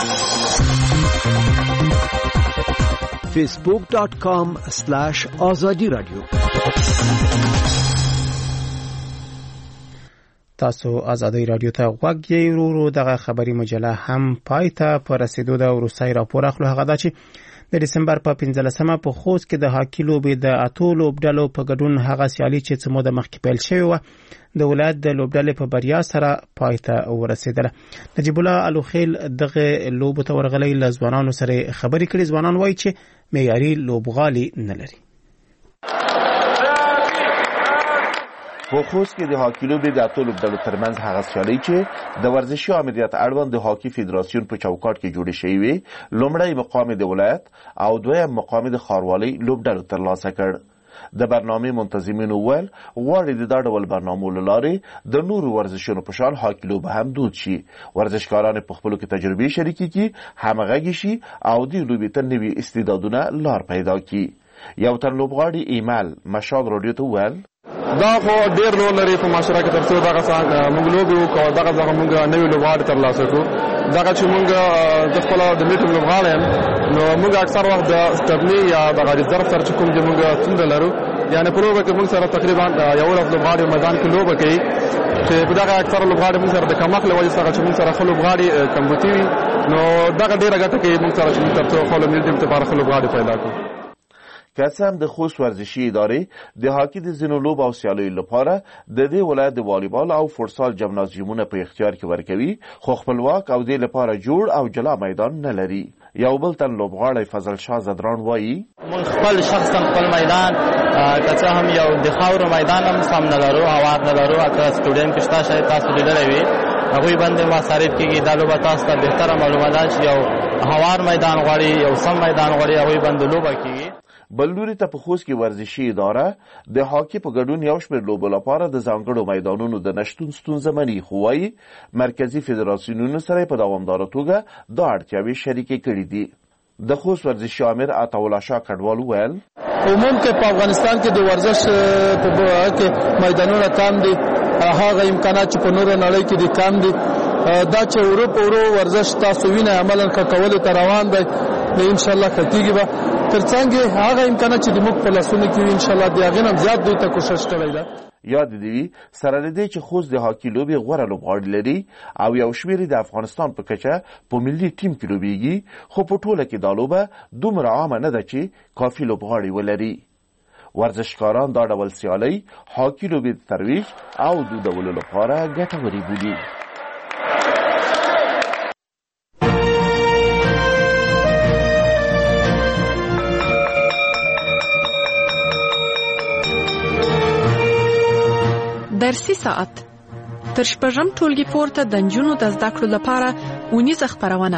فیسبوک ډاٹ کام سلاش آزادی رادیو. تاسو آزادی رادیو ته غوږ یې ورو دغه خبري مجله هم پای ته په رسیدو د وروستي راپور اخلو. هغه دا چې د دسمبر په پنځلسمه په خوست کې د هاکي لوبې د اتو لوبډلو په ګډون هغه سیالي چې څه موده مخکې پیل شوې وه د ولایت د لوبډلې په بریا سره پای ته ورسېدله. نجیب الله الوخیل دغه لوبو ته ورغلی له ځوانانو سره خبرې کړې. ځوانان وایي چې معیاري لوبغالي نه لري. په خوست کې د هاکي لوبې د اتو لوبډلو ترمنځ هغه سیالۍ چې د ورزشي امنیت اړوند د هاکي فدراسیون په چوکاټ کې جوړې شوې وې لومړی مقام د ولایت او دویم مقام د ښاروالۍ لوبډلو ترلاسه کړ. د برنامې منتظمینو ویل غواړي د دا ډول برنامو له لارې د نورو ورزشونو په شان هاکي لوبه هم دود شي، ورزشکاران په خپلو کې تجربې شریکې کړي، همغږي شي او دې لوبې ته نوي استعدادونه لار پیدا کړي. یو تن لوبغاړي ایمل مشال راډیو ته ویل دا خو ډېر رول لري په معاشره کې تر څو دغه موږ لوبې وکړو دغه ځکه موږ نوي لوبغاړي ترلاسه کړو. دغه چې موږ د خپله د میټ لوبغاړی یم نو موږ اکثر وخت د سټبني یا دغه ریزرف سره چې کوم چې موږ ستونزه لرو یعنې په لوبه کې موږ سره تقریبا یولس لوبغاړي میدان کې لوبه کوي چې په دغه اکثره لوبغاړي موږ سره د کمښت له وجې څخه چې موږ سره ښه لوبغاړي کمبوتي وي نو دغه ډېره ګټه کوي موږ سره چې موږ تر څو ښه لوبډلې لپاره ښه لوبغاړي پیدا کړو. که څه هم د خوست ورزشي ادارې د هاکي د ځینو لوبو او سیالیو لپاره د دې ولایت د والیبال او فوټسال جمنازیومونه په اختیار کې ورکوي خو خپلواک او دې لپاره جوړ او جلا میدان نه لري. یو بل تن لوبغاړی فضل شاه زدران وایي موږ خپل شخصا خپل میدان که څه هم یو د خاورو میدان هم سم نه لرو، هوار نه لرو. اته سټوډیم کې شته شاید تاسو لیدلی وي هغوی باندې مصارف کېږي. دا لوبه تاسو ته بهتره معلومه ده چې یو هوار میدان غواړي، یو سم میدان غواړي، هغوی باندې لوبه کېږي. بل لوري ته په خوست کې ورزشي اداره د هاکي په ګډون یو شمېر لوبو لپاره د ځانګړو میدانونو د نشتون ستونزه مني، خو وایي مرکزي فدراسیونونو سره په دوامداره توګه دا اړتیاوې شریکې کړي دي. د خوست ورزشي امیر عطاالله شاه کډوال ویل عموم کې په افغانستان کې د ورزش په کې میدانونه کم دي، هغه امکانات چې په نورو نړۍ کې دي کم دي. دا چې اروپ اورو ورزش تاسو وینئ عملا ښه کولو ته روان دی نو انشاءالله ښه کېږي به. تر څنګ هغه امکانات چې د موږ په لاسونو کې وي انشاءالله د هغې نه هم زیات دوی ته کوشش کړی ده. یاد دی سره لدی چې خوست د هاکی لوبي غوړه لوبغاړي لري او یو شمېر د افغانستان په کچه په ملي ټیم کې لوبيږي خو په ټوله کې دا لوبه دومره عامه نه ده چې کافي لوبغاړي ولري. ورزشکاران دا ډول سیالۍ هاکی لوبې د ترویج او دودولو لپاره ګټورې بولي. درسي ساعت تر شپږم ټولګي پورته د نجونو د زده کړو لپاره اونیزه خپرونه.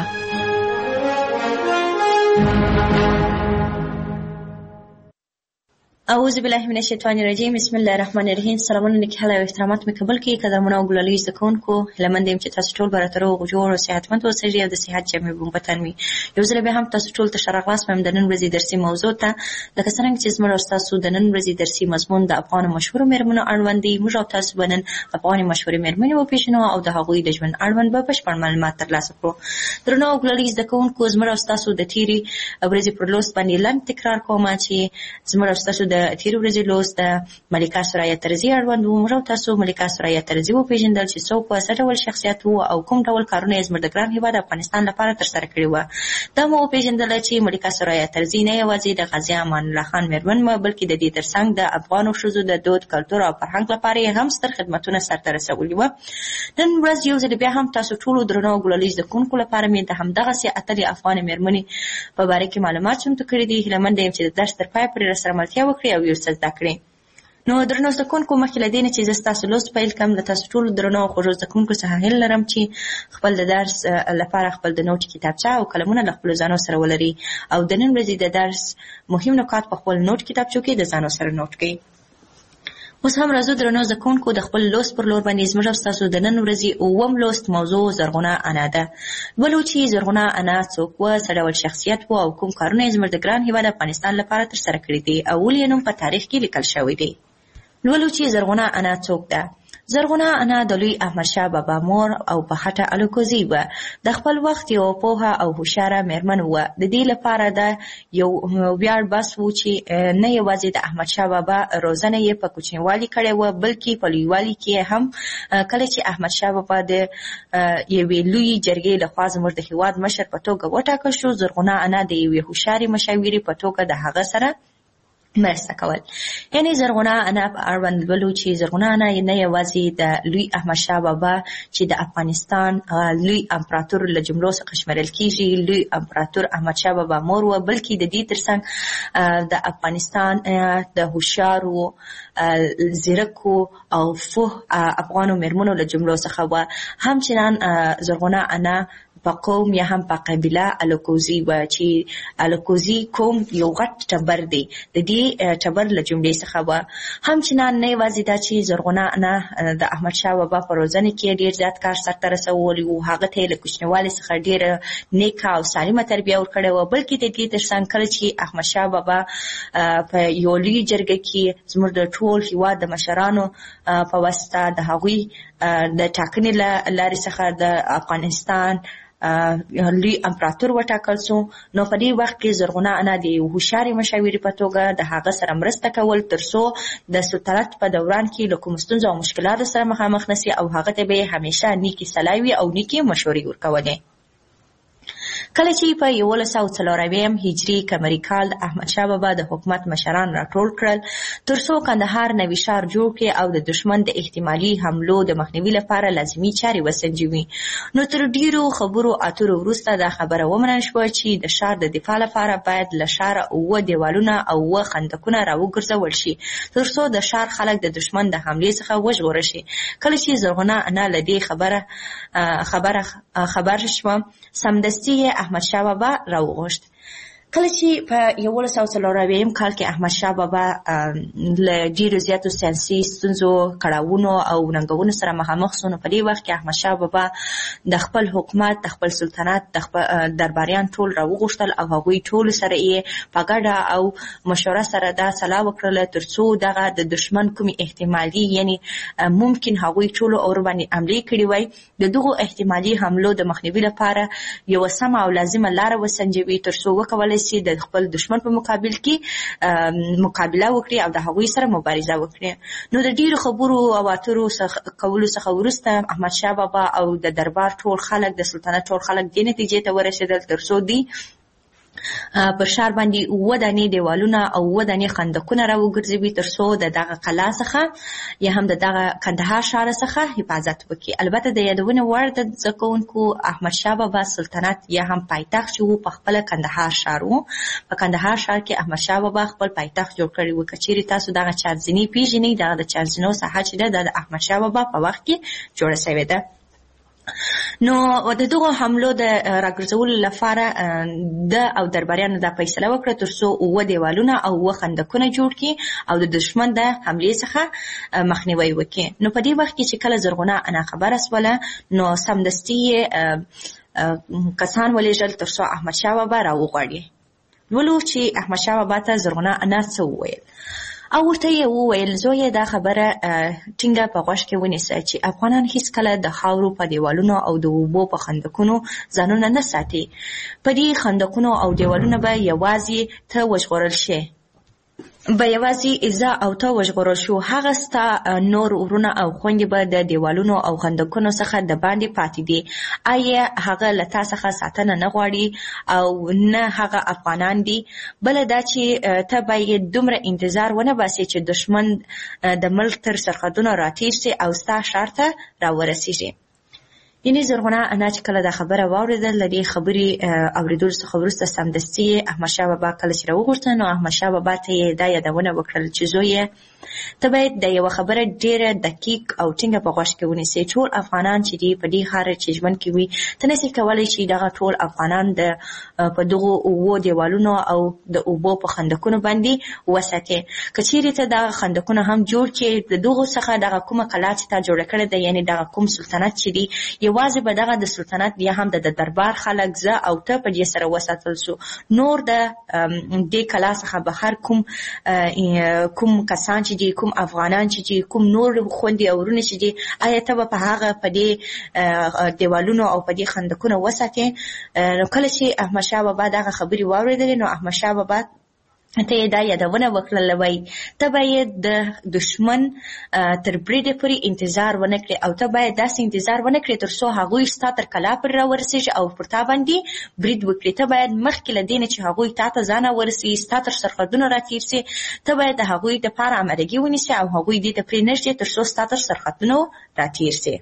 اعوذ بالله من الشیطان الرجیم. بسم الله الرحمن الرحیم. سلامونه نیکه او احترامات مې قبول کړئ. قدرمنو او ګلالي زده کوونکو، هیله مند یم چې تاسو ټول به راته روغ جوړ او صحتمند اوسئ او د صحت جامې به مو په تن وي. یو ځل بیا هم تاسو ټول ته ښه راغلاست وایم د نن ورځې درسي موضوع ته. لکه څرنګه چې زموږ او ستاسو د نن ورځې درسي مضمون د افغانو مشهورو مېرمنو اړوند دی، موږ او تاسو به نن افغاني مشهورې مېرمنې وپېژنو او د هغوی د ژوند اړوند به بشپړ معلومات ترلاسه کړو. درنو او ګلالي زده کوونکو، زموږ او ستاسو د تېرې ورځې پر لوست باندې لنډ تکرار کوم چې زموږ او ستاسو د تېرې ورځې لوست د ملکه سرایه ترزي اړوند و. موږ او تاسو ملکه سرایه ترزي وپېژندل چې څوک و، څه ډول شخصیت و او کوم ډول کارونه یې زموږ د ګران هېواد افغانستان لپاره ترسره کړي وه. دا مو وپېژندله چې ملکه سرایه ترزي نه یوازې د غازي امان الله خان مېرمن وه، بلکې د دې ترڅنګ د افغانو ښځو د دود، کلتور او فرهنګ لپاره یې هم ستر خدمتونه سرته رسولي وه. نن ورځ یو ځل بیا هم تاسو ټولو درنو او ګلالي زده کوونکو لپاره مې د همدغسې اتلې افغانې مېرمنې په باره کې معلومات چمتو کړي دي. هیله منده یم چې د درس تر پایه پورې راسره ملتیا وکړئ او یو څه زده کړئ. نو درنو زده کوونکو، مخکې له دې نه چې زه ستاسو لوست پیل کړم، له تاسو ټولو درنو او خوږو زده کوونکو څخه هیله لرم چې خپل د درس لپاره خپل د نوټ کتابچه او قلمونه له خپلو ځانو سره ولري او د نن ورځې د درس مهم نکات په خپل نوټ کتابچو کې د ځانو سره نوټ کړئ. اوس هم راځو درنو زده کوونکو، د خپل لوست پر لور باندې زموږ او ستاسو د نن ورځې اووم لوست موضوع زرغونه انا ده. ولو چې زرغونه انا څوک وه، څه ډول شخصیت و او کوم کارونه یې زموږ د ګران هېواد افغانستان لپاره ترسره کړي دي او ولې یې نوم په تاریخ کې لیکل شوی دی. لولو چې زرغونه انا څوک ده. زرغونه انا د لوی احمدشاه بابا مور او په خټه الوکوزي وه. د خپل وخت یو پوهه او هوښیاره مېرمن وه. د دې لپاره د یو ویاړ بس و چې نه یوازې د احمدشاه بابا روزنه یې په کوچنیوالي کړې وه، بلکې په لویوالي کې هم کله چې احمدشاه بابا د یوې لویې جرګې لخوا زموږ د هېواد مشر په توګه وټاکل شو، زرغونه انا د یوې هوښیارې مشاورې په توګه د هغه سره مرسته کول. یعنی زرغونه انا په اړوند لولو چې زرغونه انا نه یوازې د لوی احمدشاه بابا چې د افغانستان لوی امپراتور له جملو څخه شمېرل کېږي، لوی امپراتور احمدشاه بابا مور وه، بلکې د دې ترڅنګ د افغانستان د هوښیارو، زیرکو او فوه افغانو مېرمنو له جملو څخه وه. همچنان زرغونه انا په قوم یا هم په قبیله الوکوزي وه چې الوکوزي قوم یو غټ ټبر دی، د دې ټبر له جملې څخه وه. همچنان نه یوازې دا چې زرغونه انا د احمدشاه بابا په روزنه کې ډېر زیات کار سرته رسولی و، هغه ته یې له کوچنیوالي څخه ډېره نیکه او سالمه تربیه ورکړې وه، بلکې د دې ترڅنګ کله چې احمدشاه بابا په یو لوی جرګه کې زموږ د ټول هېواد د مشرانو په واسطه د هغوی د ټاکنې له لارې څخه د افغانستان لوی امپراتور وټاکل سو، نو په دې وخت کې زرغونه انا د یو هوښیارې مشاورې په توګه د هغه سره مرسته کول تر څو د سلطنت په دوران کې له کومو ستونزو او مشکلاتو سره مخامخ نسي او هغه ته به یې همیشه نیکې صلاحي او نیکې مشورې ورکولې. کله چې په یولس سوه څلور اویایم هجري قمري کال د احمدشاه بابا د حکومت مشران راټول کړل تر څو کندهار نوي ښار جوړ کړي او د دښمن د احتمالي حملو د مخنیوي لپاره لازمي چارې وسنجوي. نو تر ډیرو خبرو اترو وروسته دا خبره ومنل شوه چې د ښار د دفاع لپاره باید له ښاره اووه دیوالونه او اووه خندقونه راوګرځول شي تر څو د ښار خلک د دښمن د حملې څخه وژغورل شي. کله چې زرغونه انا له دې خبره خبره خبر شوه، سمدستي احمدشاه بابا راوغوښت. کله چې په یولس سوه څلور اویایم کال کې احمدشاه بابا له ډېرو زیاتو سیاسي ستونزو، کړاوونو او ننګونو سره مخامخ سو، نو په دې وخت کې احمدشاه بابا د خپل حکومت د خپل سلطنت د خپل درباریان ټول راوغوښتل او هغوی ټول سره یې په ګډه او مشوره سره دا سلا وکړله ترڅو دغه د دشمن کومې احتمالي یعنی ممکن هغوی ټولو اور باندې حملې کړي وای د دغو احتمالي حملو د مخنیوي لپاره یو سمه او لازمه لاره وسنجوي ترڅو وکولای شي د خپل دشمن په مقابل کې مقابله وکړي او د هغوی سره مبارزه وکړي. نو د ډیرو خبرو او اترو کولو څخه وروسته احمدشاه بابا او د دربار ټول خلک د سلطنت ټول خلک دې نتیجې ته ورسېدل ترڅو دی پر شار باندې اووه دانې دیوالونه او اووه دانې خندقونه راوګرځوي ترڅو د دغه قلا څخه یا هم د دغه کندهار ښار څخه حفاظت وکړي. البته د یادونې وړ د زده کوونکو احمدشاه بابا سلطنت یا هم پایتخت چې و په خپله کندهار ښار و. په کندهار ښار کې احمدشاه بابا خپل پایتخت جوړ کړی و. که چیرې تاسو دغه چارزیني پیژنئ دغه د چارزینو ساحه چې ده دا د احمدشاه بابا په وخت کې جوړه شوې ده. نو د دغو حملو د راګرځولو لپاره د او درباریانو دا فیصله وکړه ترڅو اووه دیوالونه او اووه خندقونه جوړ کړي او د دشمن د حملې څخه مخنیوی وکړي. نو په دې وخت کې چې کله زرغونه انا خبره شوله نو سمدستي کسان ولېږل ترڅو احمدشاه بابا راوغواړي. ولو چې احمدشاه بابا ته زرغونه انا څه وویل او ورته یې وویل زویه دا خبره ټینګه په غوږ کې ونیسه چې افغانان هیڅکله د خاورو په دیوالونو او د اوبو په خندقونو ځانونه نه ساتي. په دې خندقونو او دیوالونو به یوازې ته وژغورل شي به یوازې ایزا او ته وژغورل شو. هغه ستا نور ورونه او خویندې به د دیوالونو او خندقونو څخه د باندې پاتې دي. آیا هغه له تا څخه ساتنه نه غواړي او نه هغه افغانان دي؟ بله دا چې ته باید دومره انتظار ونه باسې چې دشمن د ملک تر سرحدونو راتېر سي او ستا ښار ته راورسېږي. یعنې زرغونه انا چې کله دا خبره واورېدل له دې خبرې اورېدلو څخه وروسته سمدستي احمدشاه بابا کله چې راوغوښته نو احمدشاه بابا ته یې دا یادونه وکړل چې زویه ته باید د یوه خبره ډېره دقیق او ټینګه په غوږ کې ونیسې. ټول افغانان چې دي په دې ښار چې ژوند کوي ته نسې کولی چې دغه ټول افغانان د په دغو اووو دیوالونو او د اوبو په خندقونو باندې وساتې. که چیرې ته دغه خندقونه هم جوړ کړې د دغو څخه دغه کومه کلا چې تا جوړه کړې ده یعنې دغه کوم سلطنت چې دي یوازې به دغه د سلطنت یا هم د دربار خلک زه او ته په دې سره وساتل شو. نور د دې کلا څخه بهر کوم کوم کسان چې دي کوم افغانان چې دي کوم نور خویندې او ورونه چې دي آیا ته به په هغه په دې دیوالونو او په دې خندقونو وساتې؟ نو کله چې احمدشاه بابا دغه خبرې واورېدلې نو احمدشاه بابا ته یې دا یادونه وکړله وایي ته باید د دشمن تر بریده پورې انتظار ونه کړې او ته باید داسې انتظار ونه کړې تر څو هغوی ستا تر کلا پورې راورسېږي او پر تا باندې برید وکړي. ته باید مخکې له دې نه چې هغوی تا ته ځان ورسوي ستا تر سرحدونو راتېر سي ته باید د هغوی دپاره امادګي ونیسي او هغوی دې ته پرېنږدې تر څو ستا تر سرحدونو راتېر سي.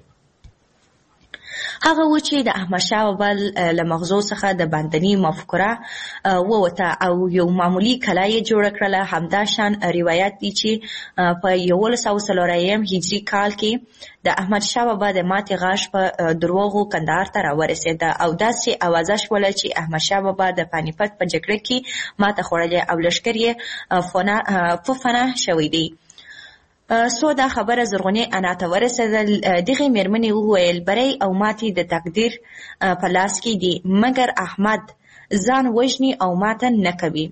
هغه و چې د احمدشاه بابا له مغزو څخه د باندني مفکوره ووته او یو معمولي کلا یې جوړه کړله. همدا شان روایت دی چې په یولس سوه څلوریم هجري کال کې د احمدشاه بابا د ماتې غاښ په دروغو کندهار ته راورسېده او داسې اوازه شوله چې احمدشاه بابا د پانیپت په جګړه کې ماته خوړلې او لښکر یې په فنا شوی دی. سو دا خبره زرغونې انا ته ورسېدل. دغې مېرمنې وویل بری او ماتې د تقدیر په لاس کې دي مګر احمد ځان وژني او ماته نه کوي.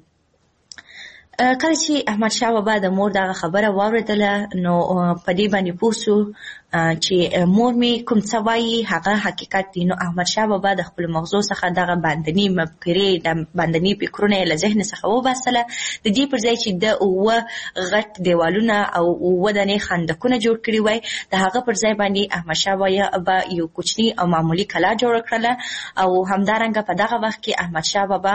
کله چې احمدشاه بابا د مور دغه خبره واورېدله نو په دې باندې پوه سو چې مور مې کوم څه وایي هغه حقیقت دی. نو احمدشاه بابا د خپل مغزو څخه دغه باندني مفکورې د باندني فکرونه یې له ذهن څخه وباسله. د دې پر ځای چې د اووه غټ دیوالونه او اووه دانې خندقونه جوړ کړي وای د هغه پر ځای باندې احمدشاه بابا یو کوچني او معمولي کلا جوړه کړله او همدارنګه په دغه وخت کې احمدشاه بابا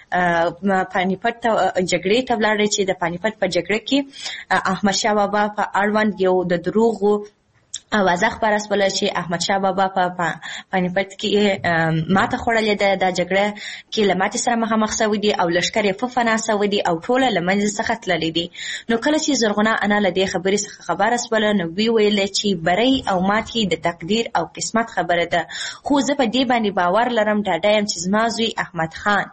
پانیپت ته جګړې ته ولاړی چې د پانیپت په جګړه کې احمدشاه بابا په اړوند یو د دروغو اوازه خپره شوله چې احمدشاه بابا په پانیپت کې ماته خوړلې ده. دا جګړه کې له ماتې سره مخامخ شوي دي او لښکر یې په فنا شوی دي او ټوله له منځه څخه تللي دي. نو کله چې زرغونه انا له دې خبرې څخه خبره شوله نو ویې ویل چې بری او ماتې د تقدیر او قسمت خبره ده خو زه په دې باندې باور لرم ډاډه یم چې زما زوی احمد خان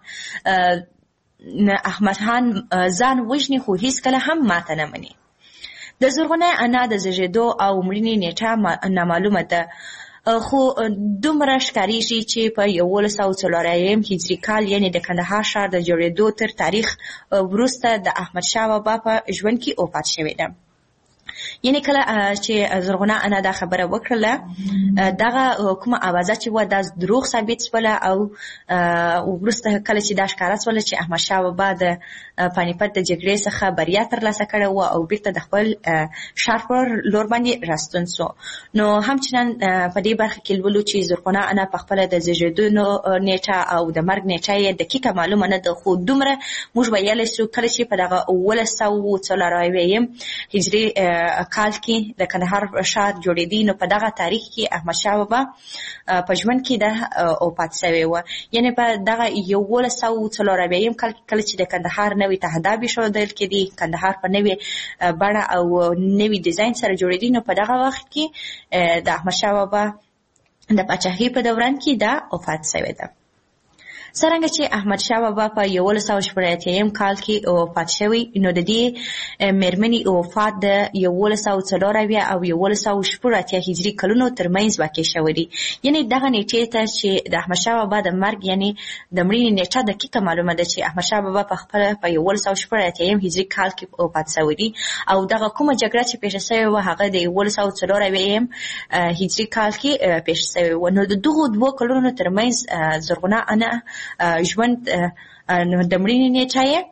احمد خان ځان وژني خو هیڅکله هم ماته نه مني. د زرغونه انا د زیږېدو او مړینې نیټه نامعلومه ده خو دومره ښکارېږي چې په یولس سوه څلور اویایم هجري کال یعنې د کندهار ښار د جوړېدو تر تاریخ وروسته د احمدشاه بابا په ژوند کې وفات شوې ده. یعنی کله چې زرغونه انا دا خبره وکړله دغه کومه اوازه چې و دا دروغ ثابت شوله او وروسته کله چې دا ښکاره شوله چې احمدشاه بابا د پانیپت د جګړې څخه بریا ترلاسه کړې وه او بیرته د خپل ښار پر لور باندې راستون سو، نو همچنان په دې برخه کې لولو چې زرغونه انا په خپله د زیږېدو نیټه او د مرګ نیټه یې دقیقه معلومه نه ده، خو دومره موږ ویلی سو کله چې په دغه اوولس سوه څلور اویایم هجري کال کې د کندهار ښار جوړېدی، نو په دغه تاریخ کې احمدشاه بابا په ژوند کې د وفات شوی و. یعنې په دغه یولس سوه څلور اویایم کال کې کله چې د کندهار نوی تهداب ایښودل کېدی، کندهار په نوې بڼه او نوي ډیزاین سره جوړېدی، نو په دغه وخت کې د احمدشاه بابا د پاچاهۍ په دوران کې دا وفات شوی ده. څرنګه چې احمدشاه بابا په یولس سوه شپږ اتیایم کال کې وفات شوی، نو د دې مېرمنې وفات د یولس سوه څلور اویا او یولس سوه شپږ اتیا هجري کلونو ترمنځ واقع شوی دی. یعنې دغه نیټې ته چې د احمدشاه بابا د مرګ یعنې د مړینې نیټه دقیقه معلومه ده چې احمدشاه بابا په خپله په یولس سوه شپږ اتیایم هجري کال کې وفات شوی دی، او دغه کومه جګړه چې پیښه شوې وه هغه د یولس سوه څلور اویایم هجري کال کې پیښه شوې وه. نو د دغو دوو کلونو ترمنځ زرغونه انا ژوند د مړینې نیټه یې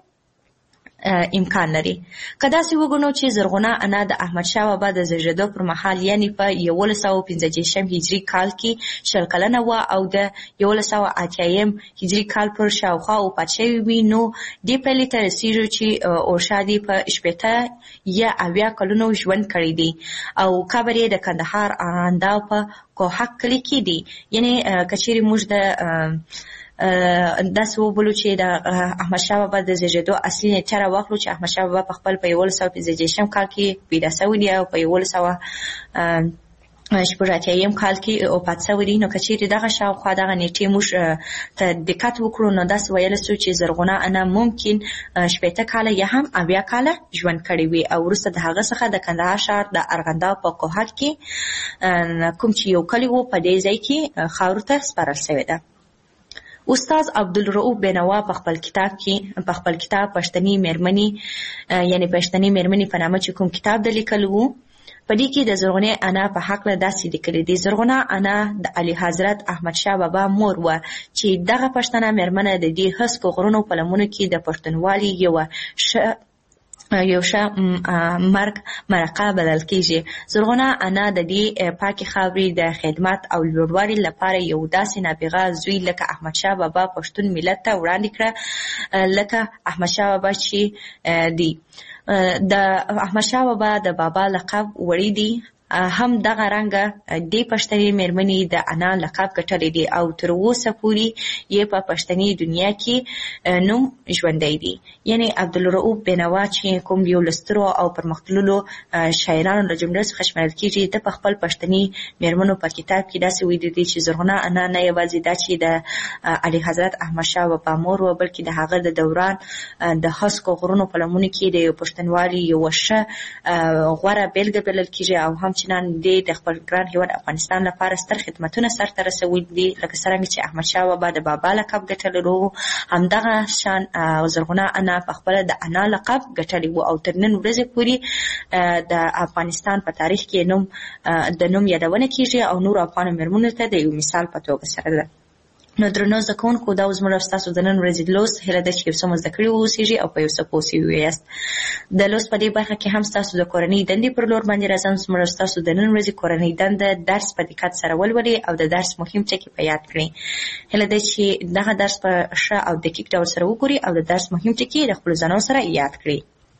امکان لري. که داسې وګڼو چې زرغونه انا د احمدشاه بابا د زیږېدو پر مهال یعنې په یولس سوه پنځه دېرشم هجري کال کې شل کلنه وه او د یولس سوه اتیایم هجري کال پر شاوخوا وفات شوې وي، نو دې پایلې ته رسېږو چې اورشادي په شپېته یا اویا کلونو ژوند کړی دی او قبر یې د کندهار ارغنداو په کوهک کلي کې دی. یعنې که چیرې موږ د داسې وبولو چې د احمدشاه بابا د زیږېدو اصلي نیټه راواخلو چې احمدشاه بابا په خپل په یولس سوه پنځه دېرشم کال کې پیدا شوی دی او په یولس سوه شپږ اتیایم کال کې وفات شوی دی، نو که چیرې دغه شاوخوا دغه نیټې موږ ته دقت وکړو نو داسې ویلی سو چې زرغونه انا ممکن شپېته کاله یا هم اویا کاله ژوند کړی وي او وروسته د هغه څخه د کندهار ښار د ارغنداو په کوهک کې کوم چې یو کلی و په دې ځای کې خاورو ته سپارل شوې ده. استاد عبدالرؤف بینوا په خپل کتاب کې په خپل کتاب پښتني مېرمنې یعنی پښتني مېرمنې په نامه چې کوم کتاب د لیکلو وو، په دې کې د زرغونې انا په هکله داسې لیکلي دي: زرغونه انا د اعلی حضرت احمدشاه بابا مور وه چې دغه پښتنه مېرمنه د دې هسکو غرونو په لمنو کې د پښتونوالي یوه ښه یو ښه مرګ مرقه بلل کېږي. زرغونه انا د دې پاکې خاورې د خدمت او لوړوالي لپاره یو داسې نابغه زوی لکه احمدشاه بابا پښتون ملت ته وړاندې کړه لکه احمدشاه بابا چې دی. د احمدشاه بابا د بابا لقب وړی دی، هم دغه رنګه دې پښتني مېرمنې د انا لقب ګټلی دی او تر اوسه پورې یې په پښتني دنیا کې نوم ژوندی دی. یعنې عبدالرؤف بینوا چې کوم یو له سترو او پرمختللو شاعرانو له جملې څخه شمېرل کېږي، د په خپل پښتني مېرمنو په کتاب کې داسې ویلي دي چې زرغونه انا نه یوازې دا چې د اعلی حضرت احمدشاه بابا مور وه، بلکې د هغه د دوران د هسکو غرونو په لمنو کې د یو پښتونوالي یوه ښه غوره بېلګه بلل کېږي او هم چنان دې د خپل ګران هېواد افغانستان لپاره ستر خدمتونه سرته رسولي دي، لکه څرنګه چې احمدشاه بابا د بابا لقب ګټلی و، همدغه شان زرغونه انا په خپله د انا لقب ګټلی و او تر نن ورځې پورې د افغانستان په تاریخ کې نوم د نوم یادونه کېږي او نورو افغانو مېرمنو ته د یو مثال په توګه سره ده. نو درنو زده کوونکو، دا زموږ او ستاسو د نن ورځې لوست هیله ده چې یو څه مو زده کړي واوسېږي او په یو څه پوه سوي یاست. د لوست په دې برخه کې هم ستاسو د کورنۍ دندې پر لور باندې راځم. زموږ او ستاسو د نن ورځې کورنۍ دنده درس په دقت سره ولولئ او د درس مهم ټکي په یاد کړئ. هیله ده چې دغه درس په ښه او دقیق ډول سره وګورئ او د درس مهم ټکي د خپلو ځانونو سره یاد کړئ.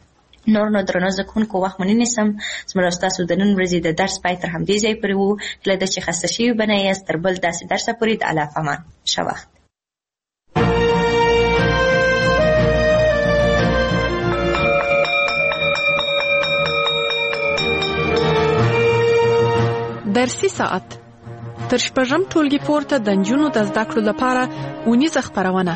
نور نو درنو زده کوونکو، وخت مو نه نیسم. زموږ او ستاسو د نن ورځې د درس پای تر همدې ځای پورې و. هیله ده چې خسته شوي به نه یاست. تر بل داسې درسه پورې د الله په امان. ښه وخت. درسي ساعت تر شپږم ټولګي پورته د نجونو د زده کړو لپاره اونیزه خپرونه.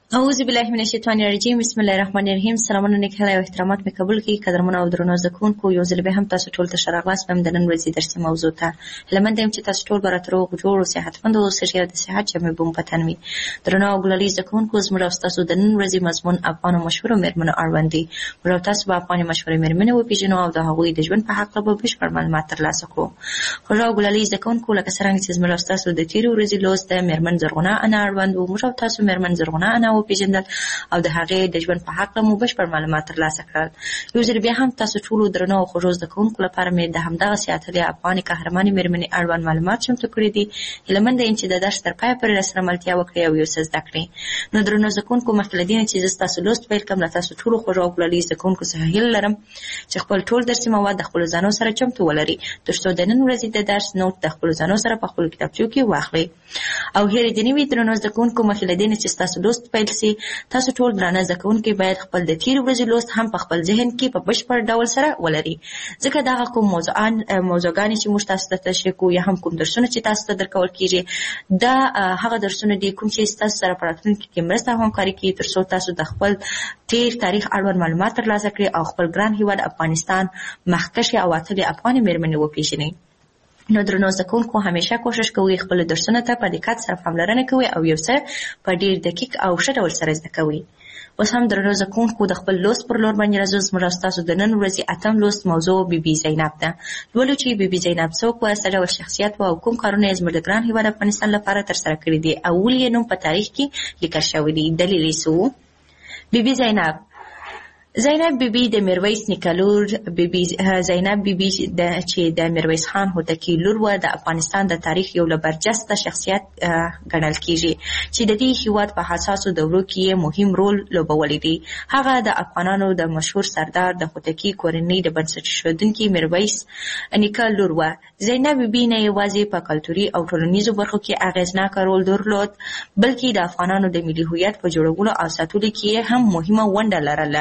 اعوذ بالله من الشیطان الرجیم بسم الله الرحمن الرحیم. سلامونه نیک هیله او احترامات مې قبول کړئ. قدرمنو او درنو زده کوونکو، یو ځل بیا هم تاسو ټول ته ښه راغلاست. مې د نن ورځې درسي موضوع ته هیله مند یم چې تاسو ټول به راته روغ جوړ او صحتمند اوسئ او د صحت جامې به مو په تن وي. درنو او ګلالي زده کوونکو، زموږ او ستاسو د نن ورځې مضمون افغانو مشهورو مېرمنو اړوند دی. موږ او تاسو به افغاني مشهورې مېرمنې وپېژنو او د هغوی د ژوند په هکله به بشپړ معلومات ترلاسه کړو. خوږو او ګلالي زده کوونکو، لکه څرنګه چې زموږ او ستاسو د تېرې ورځې لوست د مېرمن زرغونه انا اړوند و، موږ او تاسو مېرمن زرغونه انا وپېژندل او د هغې د ژوند په هکله مو بشپړ معلومات ترلاسه کړل. یو ځل بیا هم تاسو ټولو درنو او خوږو زده کوونکو لپاره مې د همدغسې اتلې افغاني قهرمانې مېرمنې اړوند معلومات چمتو کړي دي. هیله منده یم چې د درس تر پایه پورې راسره ملتیا وکړئ او یو څه زده کړئ. نو درنو زده کوونکو، مخکې له دې نه چې زه ستاسو لوست پیل کړم، له تاسو ټولو خوږو او ګلالي زده کوونکو څخه هیله لرم چې خپل ټول درسي مواد د خپلو ځانو سره چمتو ولرئ، تر څو د نن ورځې د درس نوټ د خپلو ځانو سره په خپلو کتابچو کې واخلئ. او هیرې دې نه وي درنو زده کوونکو، مخکې له دې نه چې ستاسو لوست پیل سي، تاسو ټول درانه زده کوونکي باید خپل د تېرې ورځې لوست هم په خپل ذهن کې په بشپړ ډول سره ولري، ځکه دغه کوم موضوعان موضوعګانې چې موږ تاسو ته تشریح کوو یا هم کوم درسونه چې تاسو ته درکول کېږي، دا هغه درسونه دي کوم چې ستاسو سره په راتلونکي کې مرسته او همکاري کوي، تر څو تاسو د خپل تېر تاریخ اړوند معلومات ترلاسه کړئ او خپل ګران هېواد افغانستان مخکښې او اتلې افغانې مېرمنې وپېژنئ. نو درنو زده کوونکو، همیشه کوشش کوئ خپلو درسونو ته په دقت سره پاملرنه کوئ او یو څه په ډېر دقیق او ښه ډول سره زده کوئ. اوس هم درنو زده کوونکو، د خپل لوست پر لور باندې راځو. زموږ او ستاسو د نن ورځې اتم لوست موضوع بي بي زینب ده. لولو چې بي بي زینب څوک وه، څه ډول شخصیت وه او کوم کارونه یې زموږ د ګران هېواد افغانستان لپاره ترسره کړي دي او ولې یې نوم په تاریخ کې لیکل شوی دی. دلیل یې څه و؟ بي بي زینب زینب بیبي د میرویس نیکه لور، بیبي زینب بیبي چې د میرویس خان هوتکي لور وه، د افغانستان د تاریخ یو له برجسته شخصیت ګڼل کېږي چې د دې هېواد په حساسو دورو کې یې مهم رول لوبولی دی. هغه د افغانانو د مشهور سردار د هوتکي کورنۍ د بنسټ ایښودونکي میرویس نیکه لور وه. زینب بیبي نه یوازې په کلتوري او ټولنیزو برخو کې اغېزناکه رول درلود، بلکې د افغانانو د ملي هویت په جوړولو او ساتلو کې هم مهمه ونډه لرله.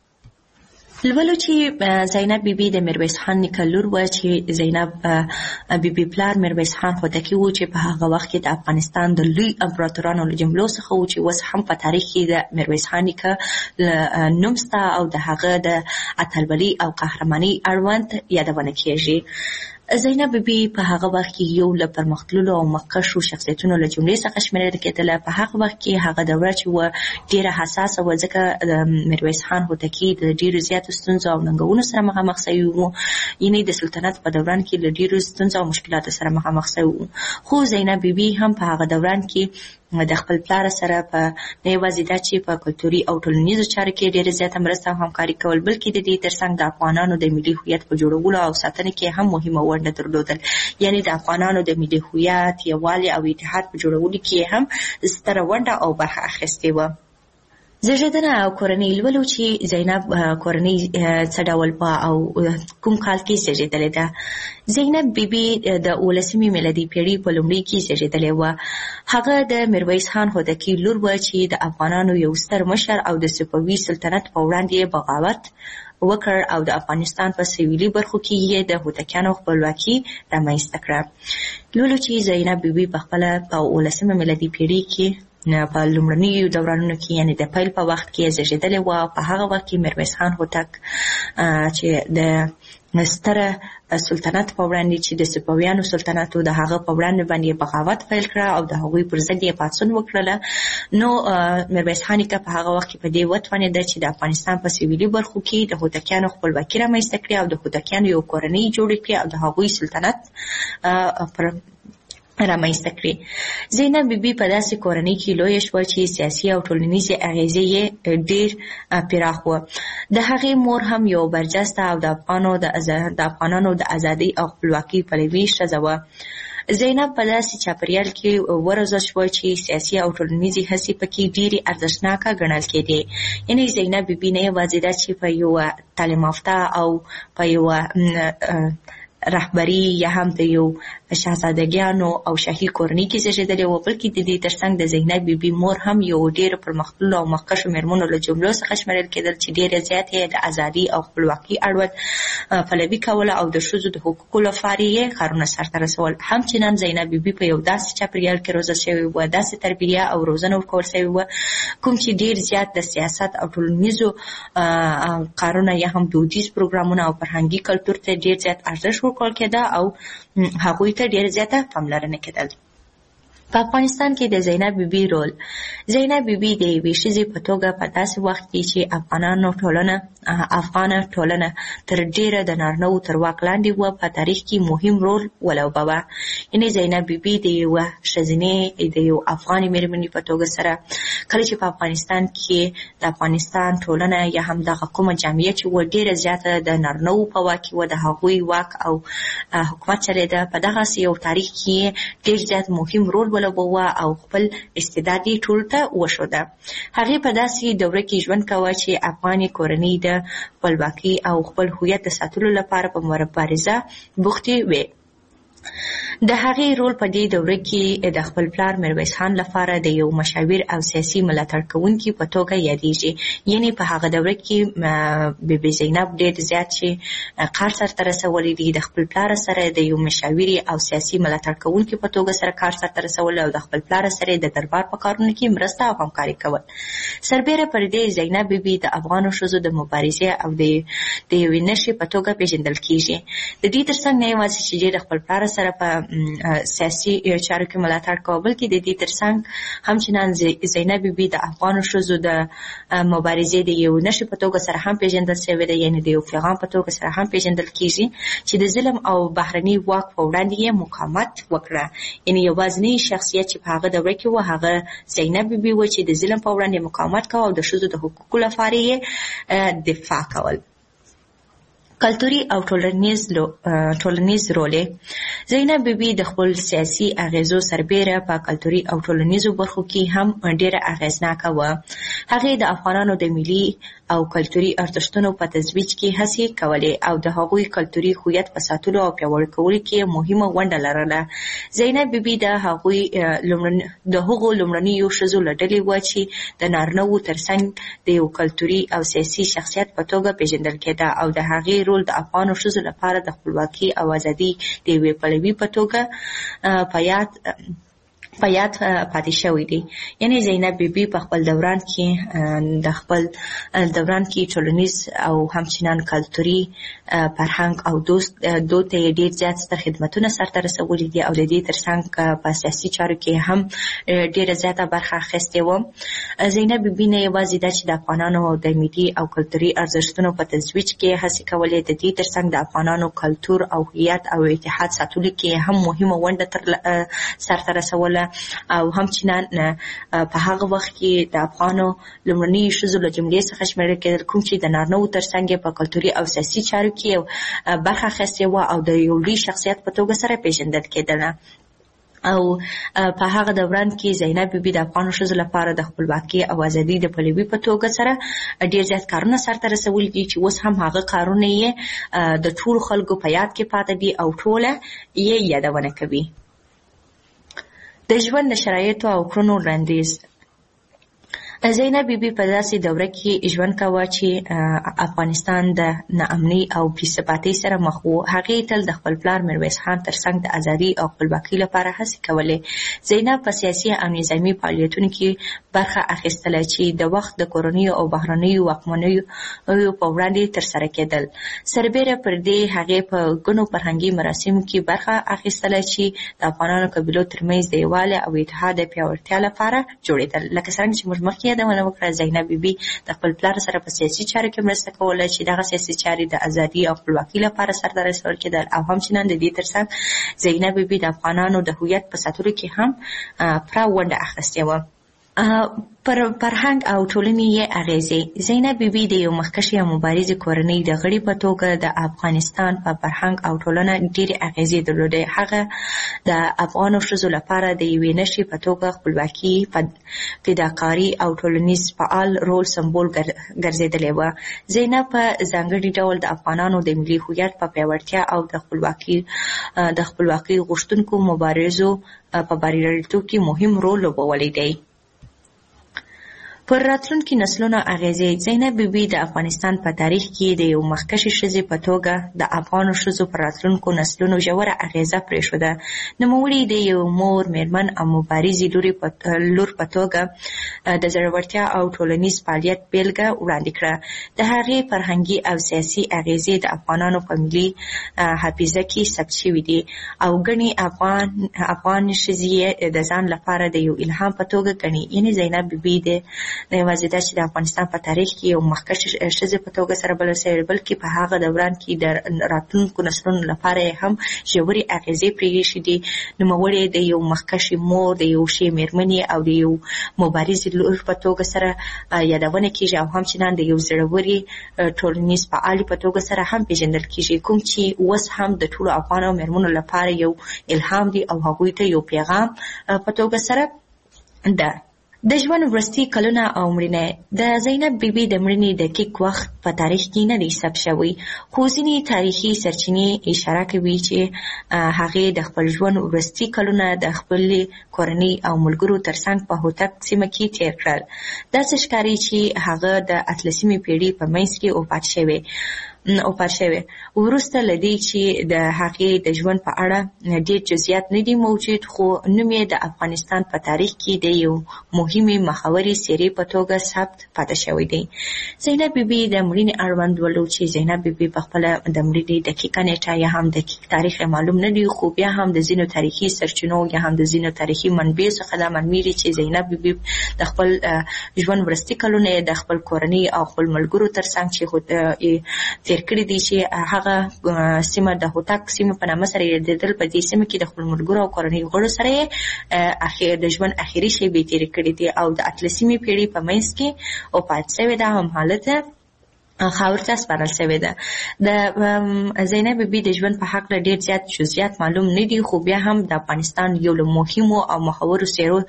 لولو چې زینب بیبي د میرویس خان نیکه لور وه، چې زینب بیبي پلار میرویس خان هوتکي و چې په هغه وخت کې د افغانستان د لوی امپراتورانو له جملو څخه و، چې اوس هم په تاریخ کې د میرویس خان نیکه نوم شته او د هغه د اتلولۍ او قهرمانۍ اړوند یادونه کېږي. زینب بیبي په هغه وخت کې یو له پرمختللو او مخکښو شخصیتونو له جملې څخه شمیرل کېدله. په هغه وخت کې هغه دوره چې وه ډېره حساسه وه، ځکه د میرویس خان هوتکي د ډېرو زیاتو ستونزو او ننګونو سره مخامخ شوي وو، یعنې د سلطنت په دوران کې له ډېرو ستونزو او مشکلاتو سره مخامخ شوي وو. خو زینب بیبي هم په هغه دوران کې د خپل پلار سره په نه یوازې دا چې په کلتوري او ټولنیزو چارو کې ډېره زیاته مرسته او همکاري کول، بلکې د دې ترڅنګ د افغانانو د ملي هویت په جوړولو او ساتنه کې هم مهمه ونډه درلودل. یعنې د افغانانو د ملي هویت، یووالي او اتحاد په جوړولو کې هم ستره ونډه او برخه اخیستې وه. زیږېدنه او کورنۍ. لولو چې زینب کورنۍ څه ډول وه او کوم کال کې زیږېدلې ده. زینب بیبي د اولسمې میلادي پیړۍ په لومړۍ کې زیږېدلې وه. هغه د میرویس خان هوتکي لور وه چې د افغانانو یو ستر مشر او د صفوي سلطنت په وړاندې بغاوت وکړ او د افغانستان په سویلي برخو کې یې د هوتکیانو خپلواکي رامنځته کړه. لولو چې زینب بیبي په خپله په اولسمه میلادي پیړۍ کې په لومړنیو دورانونو کې، یعنې د پیل په وخت کې زیږېدلې وه. په هغه وخت کې میرویس خان هوتک چې د ستره سلطنت په وړاندې چې د صفویانو سلطنت و، د هغه په وړاندې باندې بغاوت پیل کړه او د هغوی پر ضد یې پاڅون وکړله. نو میرویس خان نیکه په هغه وخت کې په دې وتوانېده چې د افغانستان په سویلي برخو کې د هوتکیانو خپلواکي رامنځته کړي او د هوتکیانو یو کورنۍ جوړه کړي او د هغوی سلطنت پر رامنځته کړي. زینب بیبي په داسې کورنۍ کې لویه شوه چې سیاسي او ټولنیزې اغېزې یې ډېر پراخ وه. د هغې مور هم یو برجسته او د افغانو د افغانانو د ازادۍ او خپلواکۍ پلوي ښځه وه. زینب په داسې چاپریال کې وروزل شوه چې سیاسي او ټولنیزې هڅې پکې ډېرې ارزښتناکه ګڼل کېدې. یعنې زینب بیبي نه یوازې دا چې په یوه تعلیم یافته او په یوه رهبري یا هم د یو شاهزادګانو او شاهي کورنۍ کې زیږېدلې وه، بلکې د دې ترڅنګ د زینب بیبي مور هم یو ډېر پرمختللو او مخکښو مېرمنو له جملو څخه شمېرل کېدل چې ډېره زیات یې د ازادي او خپلواکي اړوند پلوي کوله او د ښځو د حقوقو لپاره یې کارونه سرته رسول. همچنان زینب بیبي په یو داسې چاپریال کې روزل شوې وه، داسې تربیه او روزنه ورکول شوې وه کوم چې ډېر زیات د سیاست او ټولنیزو کارونه یا هم دودیز پروګرامونه او فرهنګي کلتور ته ډېر زیات ارزښت ورکول کېده او هغوی ته ډېر زیاته پاملرنه کېدل. په افغانستان کې د زینب بیبي رول. زینب بیبي د یوې ښځې په توګه په داسې وخت کې چې افغانانو ټولنه افغانه ټولنه تر ډېره د نارینه‌وو تر واک لاندې وه په تاریخ کې مهم رول ولوباوه. یعنې زینب بیبي د یوه ښځینې د یو افغانې مېرمنې په توګه سره کله چې په افغانستان کې د افغانستان ټولنه یا هم دغه کومه جامعه چې وه ډېره زیاته د نارینه‌وو په واک کې وه، د هغوی واک او حکومت چلېده، په دغسې یو تاریخ کې ډېر زیات مهم رول ولوباوه او خپل استعداد یې ټولو ته وښوده. هغې په داسې دوره کې ژوند کوه چې افغاني کورنۍ د خپلواکۍ او خپل هویت د ساتلو لپاره په مبارزه بوختې وې. د هغې رول په دې دوره کې د خپل پلار میرویس خان لپاره د یو مشاور او سیاسي ملاتړ کوونکي په توګه یادېږي. یعنې په هغه دوره کې بیبي زینب ډېر زیات چې کار سرته رسولی دی، د خپل پلار سره د یو مشاوري او سیاسي ملاتړ کوونکي په توګه سره کار سرته رسول او د خپل پلار سره د دربار په کارونو کې مرسته او همکاري کول. سربیره پر دې زینب بیبي د افغانو ښځو د مبارزې او د د یوې نښې په توګه پیژندل کېږي. د دې ترڅنګ نه یوازې چې د خپل پلار سره په سیاسي چارو کې ملاتړ کوه، بلکې د دې ترڅنګ همچنان زینب بیبي د افغانو ښځو د مبارزې د یو نښې په توګه سره هم پیژندل شوې ده، یعنې د یو پیغام په توګه سره هم پیژندل کېږي چې د ظلم او بهرني واک په وړاندې یې مقاومت وکړه. یعنې یوازینی شخصیت چې په هغه دوره کې و هغه زینب بیبي و چې د ظلم په وړاندې مقاومت کوه او د ښځو د حقوقو لپاره یې دفاع کول. کلتوري او ټولنیز ټولنیز رول. زینب بیبي د خپل سیاسي اغیزو سربیره په کلتوري او ټولنیزو برخو کې هم ډېره اغیزناکه وه. هغې د افغانانو د ملي او کلتوري ارزښتونو په ترویج کې هڅې کولې او د هغوی کلتوري هویت په ساتلو او پیاوړي کولو کې مهمه ونډه لرله. زینب بیبي د هغوی د هغو لومړنیو ښځو له ډلې وه چې د نارینه‌وو ترڅنګ د یو کلتوري او سیاسي شخصیت په توګه پیژندل کېده او د هغې رول د افغانو ښځو لپاره د خپلواکۍ او ازادۍ د یوې پلوي په توګه په یاد په یاد پاتې شوی دی. یعنې زینب بیبي په خپل دوران کې د خپل دوران کې ټولنیز او همچنان کلتوري فرهنګ او دوست دود ته یې ډېر زیات ستر خدمتونه سرته رسولي دي او د دې ترڅنګ په سیاسي چارو کې هم ډېره زیاته برخه اخیستې وه. زینب بیبي نه یوازې دا چې د افغانانو د ملي او کلتوري ارزښتونو په ترویج کې هڅې کولې، د دې ترڅنګ د افغانانو کلتور او هویت او اتحاد ساتلو کې هم مهمه ونډه سرته رسوله او همچنان په هغه وخت کې د افغانو لومړني ښځو له جملې څخه شمېرل کېدل کوم چې د نارینه‌وو ترڅنګ په کلتوري او سیاسي چارو کې برخه اخیستې وه او د یو لوی شخصیت په توګه سره پیژندل کېدله. او په هغه دوران کې زینب بیبي د افغانو ښځو لپاره د خپلواکۍ او ازادۍ د پلوي په توګه سره ډېر زیات کارونه سرته رسولي دي چې اوس هم هغه کارونه یې د ټولو خلکو په یاد کې پاتې دي او ټوله یې یادونه کوي. د ژوند د شرایطو او کړنو وړاندیز. زینب بیبي په داسې دوره کې ژوند کاوه چې افغانستان د ناامنۍ او بې ثباتۍ سره مخ و. هغې تل د خپل پلار میرویس خان ترڅنګ د ازادۍ او خپلواکۍ لپاره هڅې کولې. زینب په سیاسي او نظامي فعالیتونو کې برخه اخیستله چې د وخت د کورنیو او بهرنیو واکمنیو په وړاندې ترسره کېدل. سربیره پر دې هغې په ګڼو فرهنګي مراسمو کې برخه اخیستله چې د افغانانو قبیلو ترمنځ د یووالي او اتحاد د پیاوړتیا لپاره جوړېدل. لکه څرنګه چې موږ مخکې یادونه وکړه، زینب بیبي د خپل پلار سره په سیاسي چارو کې مرسته کوله چې دغه سیاسي چارې د ازادۍ او خپلواکۍ لپاره سرته رسول کېدل او همچنان د دې ترڅنګ زینب بیبي د افغانانو د هویت په ساتلو کې هم پوره ونډه اخیستې وه. پر فرهنګ او ټولنې یې اغیزې. زینب بیبي د یو مخکښې او مبارزې کورنۍ د غړي په توګه د افغانستان په فرهنګ او ټولنه ډېرې اغیزې درلودې. هغه د افغانو ښځو لپاره د یوې نښې په توګه خپلواکي، فداکاري او ټولنیز فعال رول سمبول ګرځېدلې وه. زینب په ځانګړي ډول د افغانانو د ملي هویت په پیاوړتیا او د خپلواکي د خپلواکۍ غوښتونکو مبارزو په بریالیتوب کې مهم رول لوبولی دی. پر راتلونکي نسلونو اغیزې. زینب بیبي د افغانستان په تاریخ کې د یو مخکښې ښځې په توګه د افغانو ښځو پر راتلونکو نسلونو ژوره اغیزه پرېښوده. نوموړي د یو مور، مېرمن او مبارزې لور په توګه د زړورتیا او ټولنیز فعالیت بیلګه وړاندې کړه. د هغې فرهنګي او سیاسي اغیزې د افغانانو په ملي حافظه کې ثبت شوي دي او ګڼې افغان افغان ښځې د ځان لپاره د یو الهام په توګه ګڼي. یعنې زینب بیبي د نه یوازې دا چې د افغانستان په تاریخ کې یو مخکښې ښځې په توګه سره بلل شوې، بلکې په هغه دوران کې د راتلونکو نسلونو لپاره یې هم ژورې اغیزې پرېښې دي. نوموړې د یو مخکښې مور، د یو ښې مېرمنې او د یو مبارزې لور په توګه سره یادونه کېږي او همچنان د یو زړورې ټولنیز فعالې په توګه سره هم پېژندل کېږي، کوم چې اوس هم د ټولو افغانو مېرمنو لپاره یو الهام دی او هغوی ته یو پیغام په توګه سره ده. د ژوند وروستي کلونه او مړینه. د زینب بیبي د مړینې دقیق وخت په تاریخ کې نه دی ثبت شوی، خو ځینې تاریخي سرچینې اشاره کوي چې هغې د خپل ژوند وروستي کلونه د خپلې کورنۍ او ملګرو ترڅنګ په هوتک سیمه کې تیر کړل. داسې ښکاري چې هغه د اتلسمې پېړۍ په منځ کې وفات شوی او پات شوی. وروسته له دې چې د هغې د ژوند په اړه ډېر جزئیات نه دي موجود، خو نوم یې د افغانستان په تاریخ کې د یو مهمې مخورې څېرې په توګه ثبت پاتې شوی دی. زینب بیبي د مړینې اړوند ولو چې زینب بیبي په خپله د مړینې دقیقه نیټه یا هم دقیق تاریخ معلوم نه دی، خو بیا هم د ځینو تاریخي سرچینو یا هم د ځینو تاریخي منبعو څخه دا معلومیږي چې زینب بیبي د خپل ژوند وروستي کلونه د خپل کورنۍ او خپل ملګرو ترڅنګ چې تیر کړي دي چې هغه سیمه د هوتک سیمه په نامه سره یادېدل. په دې سیمه کې د خپل ملګرو او کورنۍ غړو سره یې اخر د ژوند اخري شېبې تېرې کړي دي او د اتلسمې پېړۍ په منځ کې وفات شوې ده. هم حالت خاور ته سپارل شوې ده. د زینب بیبي د ژوند په هکله ډېر زیات جزئیات معلوم نه دي، خو بیا هم د افغانستان یو له مهمو او محورو څېرو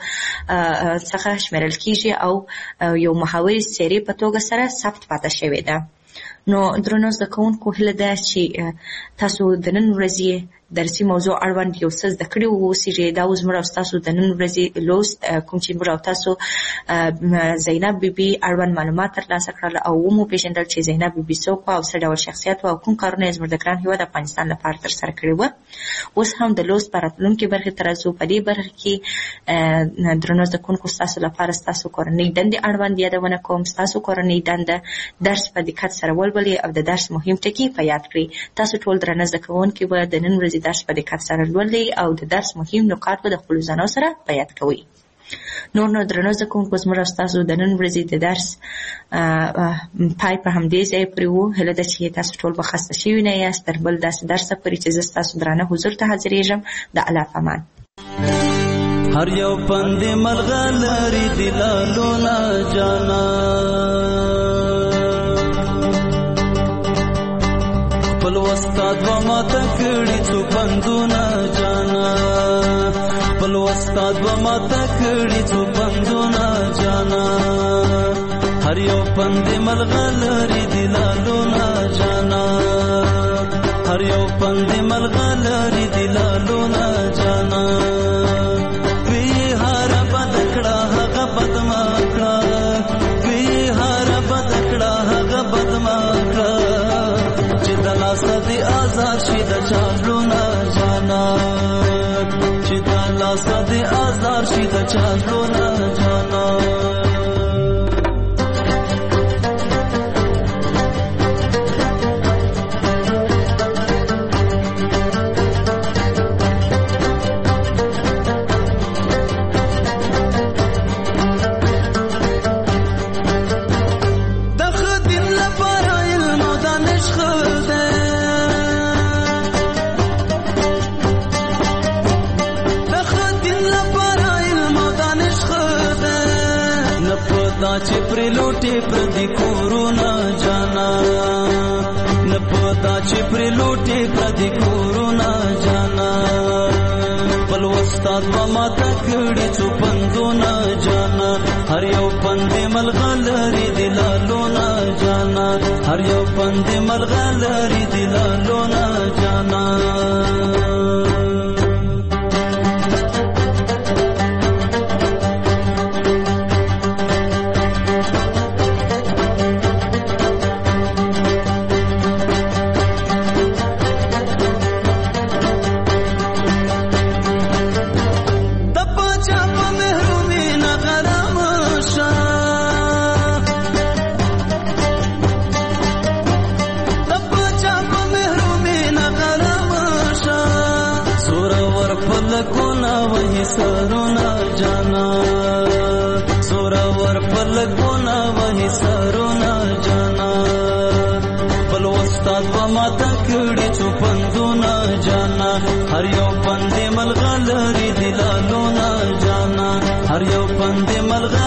څخه شمیرل کېږي او یو محوري څېرې په توګه سره ثبت پاتې شوې ده. نو درنو زده کوونکو، هیله ده چې تاسو د نن ورځې درسي موضوع اړوند یو څه زده کړي واوسئ. دا اوس موږ او تاسو د نن ورځې لوست کوم چې موږ او تاسو زینب بیبي اړوند معلومات ترلاسه کړل او ومو پېژندل چې زینب بیبي څوک وه او څه ډول شخصیت وه او کوم کارونه یې زموږ د ګران هېواد افغانستان لپاره ترسره کړي وه. اوس هم د لوست په راتلونکې برخې ته راځو. په دې برخه کې درنو زده کوونکو، ستاسو لپاره ستاسو کورنۍ دندې اړوند یادونه کوم. ستاسو کورنۍ دنده درس په دقت سره ولولئ او د درس مهم ټکي په یاد کړئ. تاسو ټول درنه زده کوونکي به د نن ورځې درس په دقت سره لولئ او د درس مهم نکات به د خپلو ځانو سره په یاد کوئ. نور نو درنو زده کوونکو، زموږ او ستاسو د نن ورځې د درس پای په همدې ځای پورې و. هیله ده چې تاسو ټول به خسته شوي نه یاست تر بل داسې درسه پورې چې زه ستاسو درانه حضور ته حاضرېږم. د الله په امان. هر یو پند ملغلري دلالونه جانا خپل وستاد و ماته کړي څو پندونه جانا خپل وستاد و ماته کړي څو پندونه جانا هر یو پند ملغلري دلالونه جانا هر یو پند ملغلري دلالونه جانا وی هر بدکړه هغه بدما کړه وی هر بدکړه هغه بدما کړه چې د لاس دې آزاد شي د چالونه جانا چې د لاس دې آزاد شي د چالونه جانا خ چې پر لوټي پر دې کورونا جانا نه پتا چې پر لوټي پر دې کورونا جانا بل استاد و ما تکړي څو پندونه جانا هر یو پندې ملغلري دلالونه جانا هر یو پندې ملغلري دلالونه جانا سرونا جانا سورا ور پل گونا وہی سرونا جانا بل استاد و ما تکڑی چو پندونا جانا ہر یو پندے ملغلری دلالونا جانا ہر یو پندے ملغلری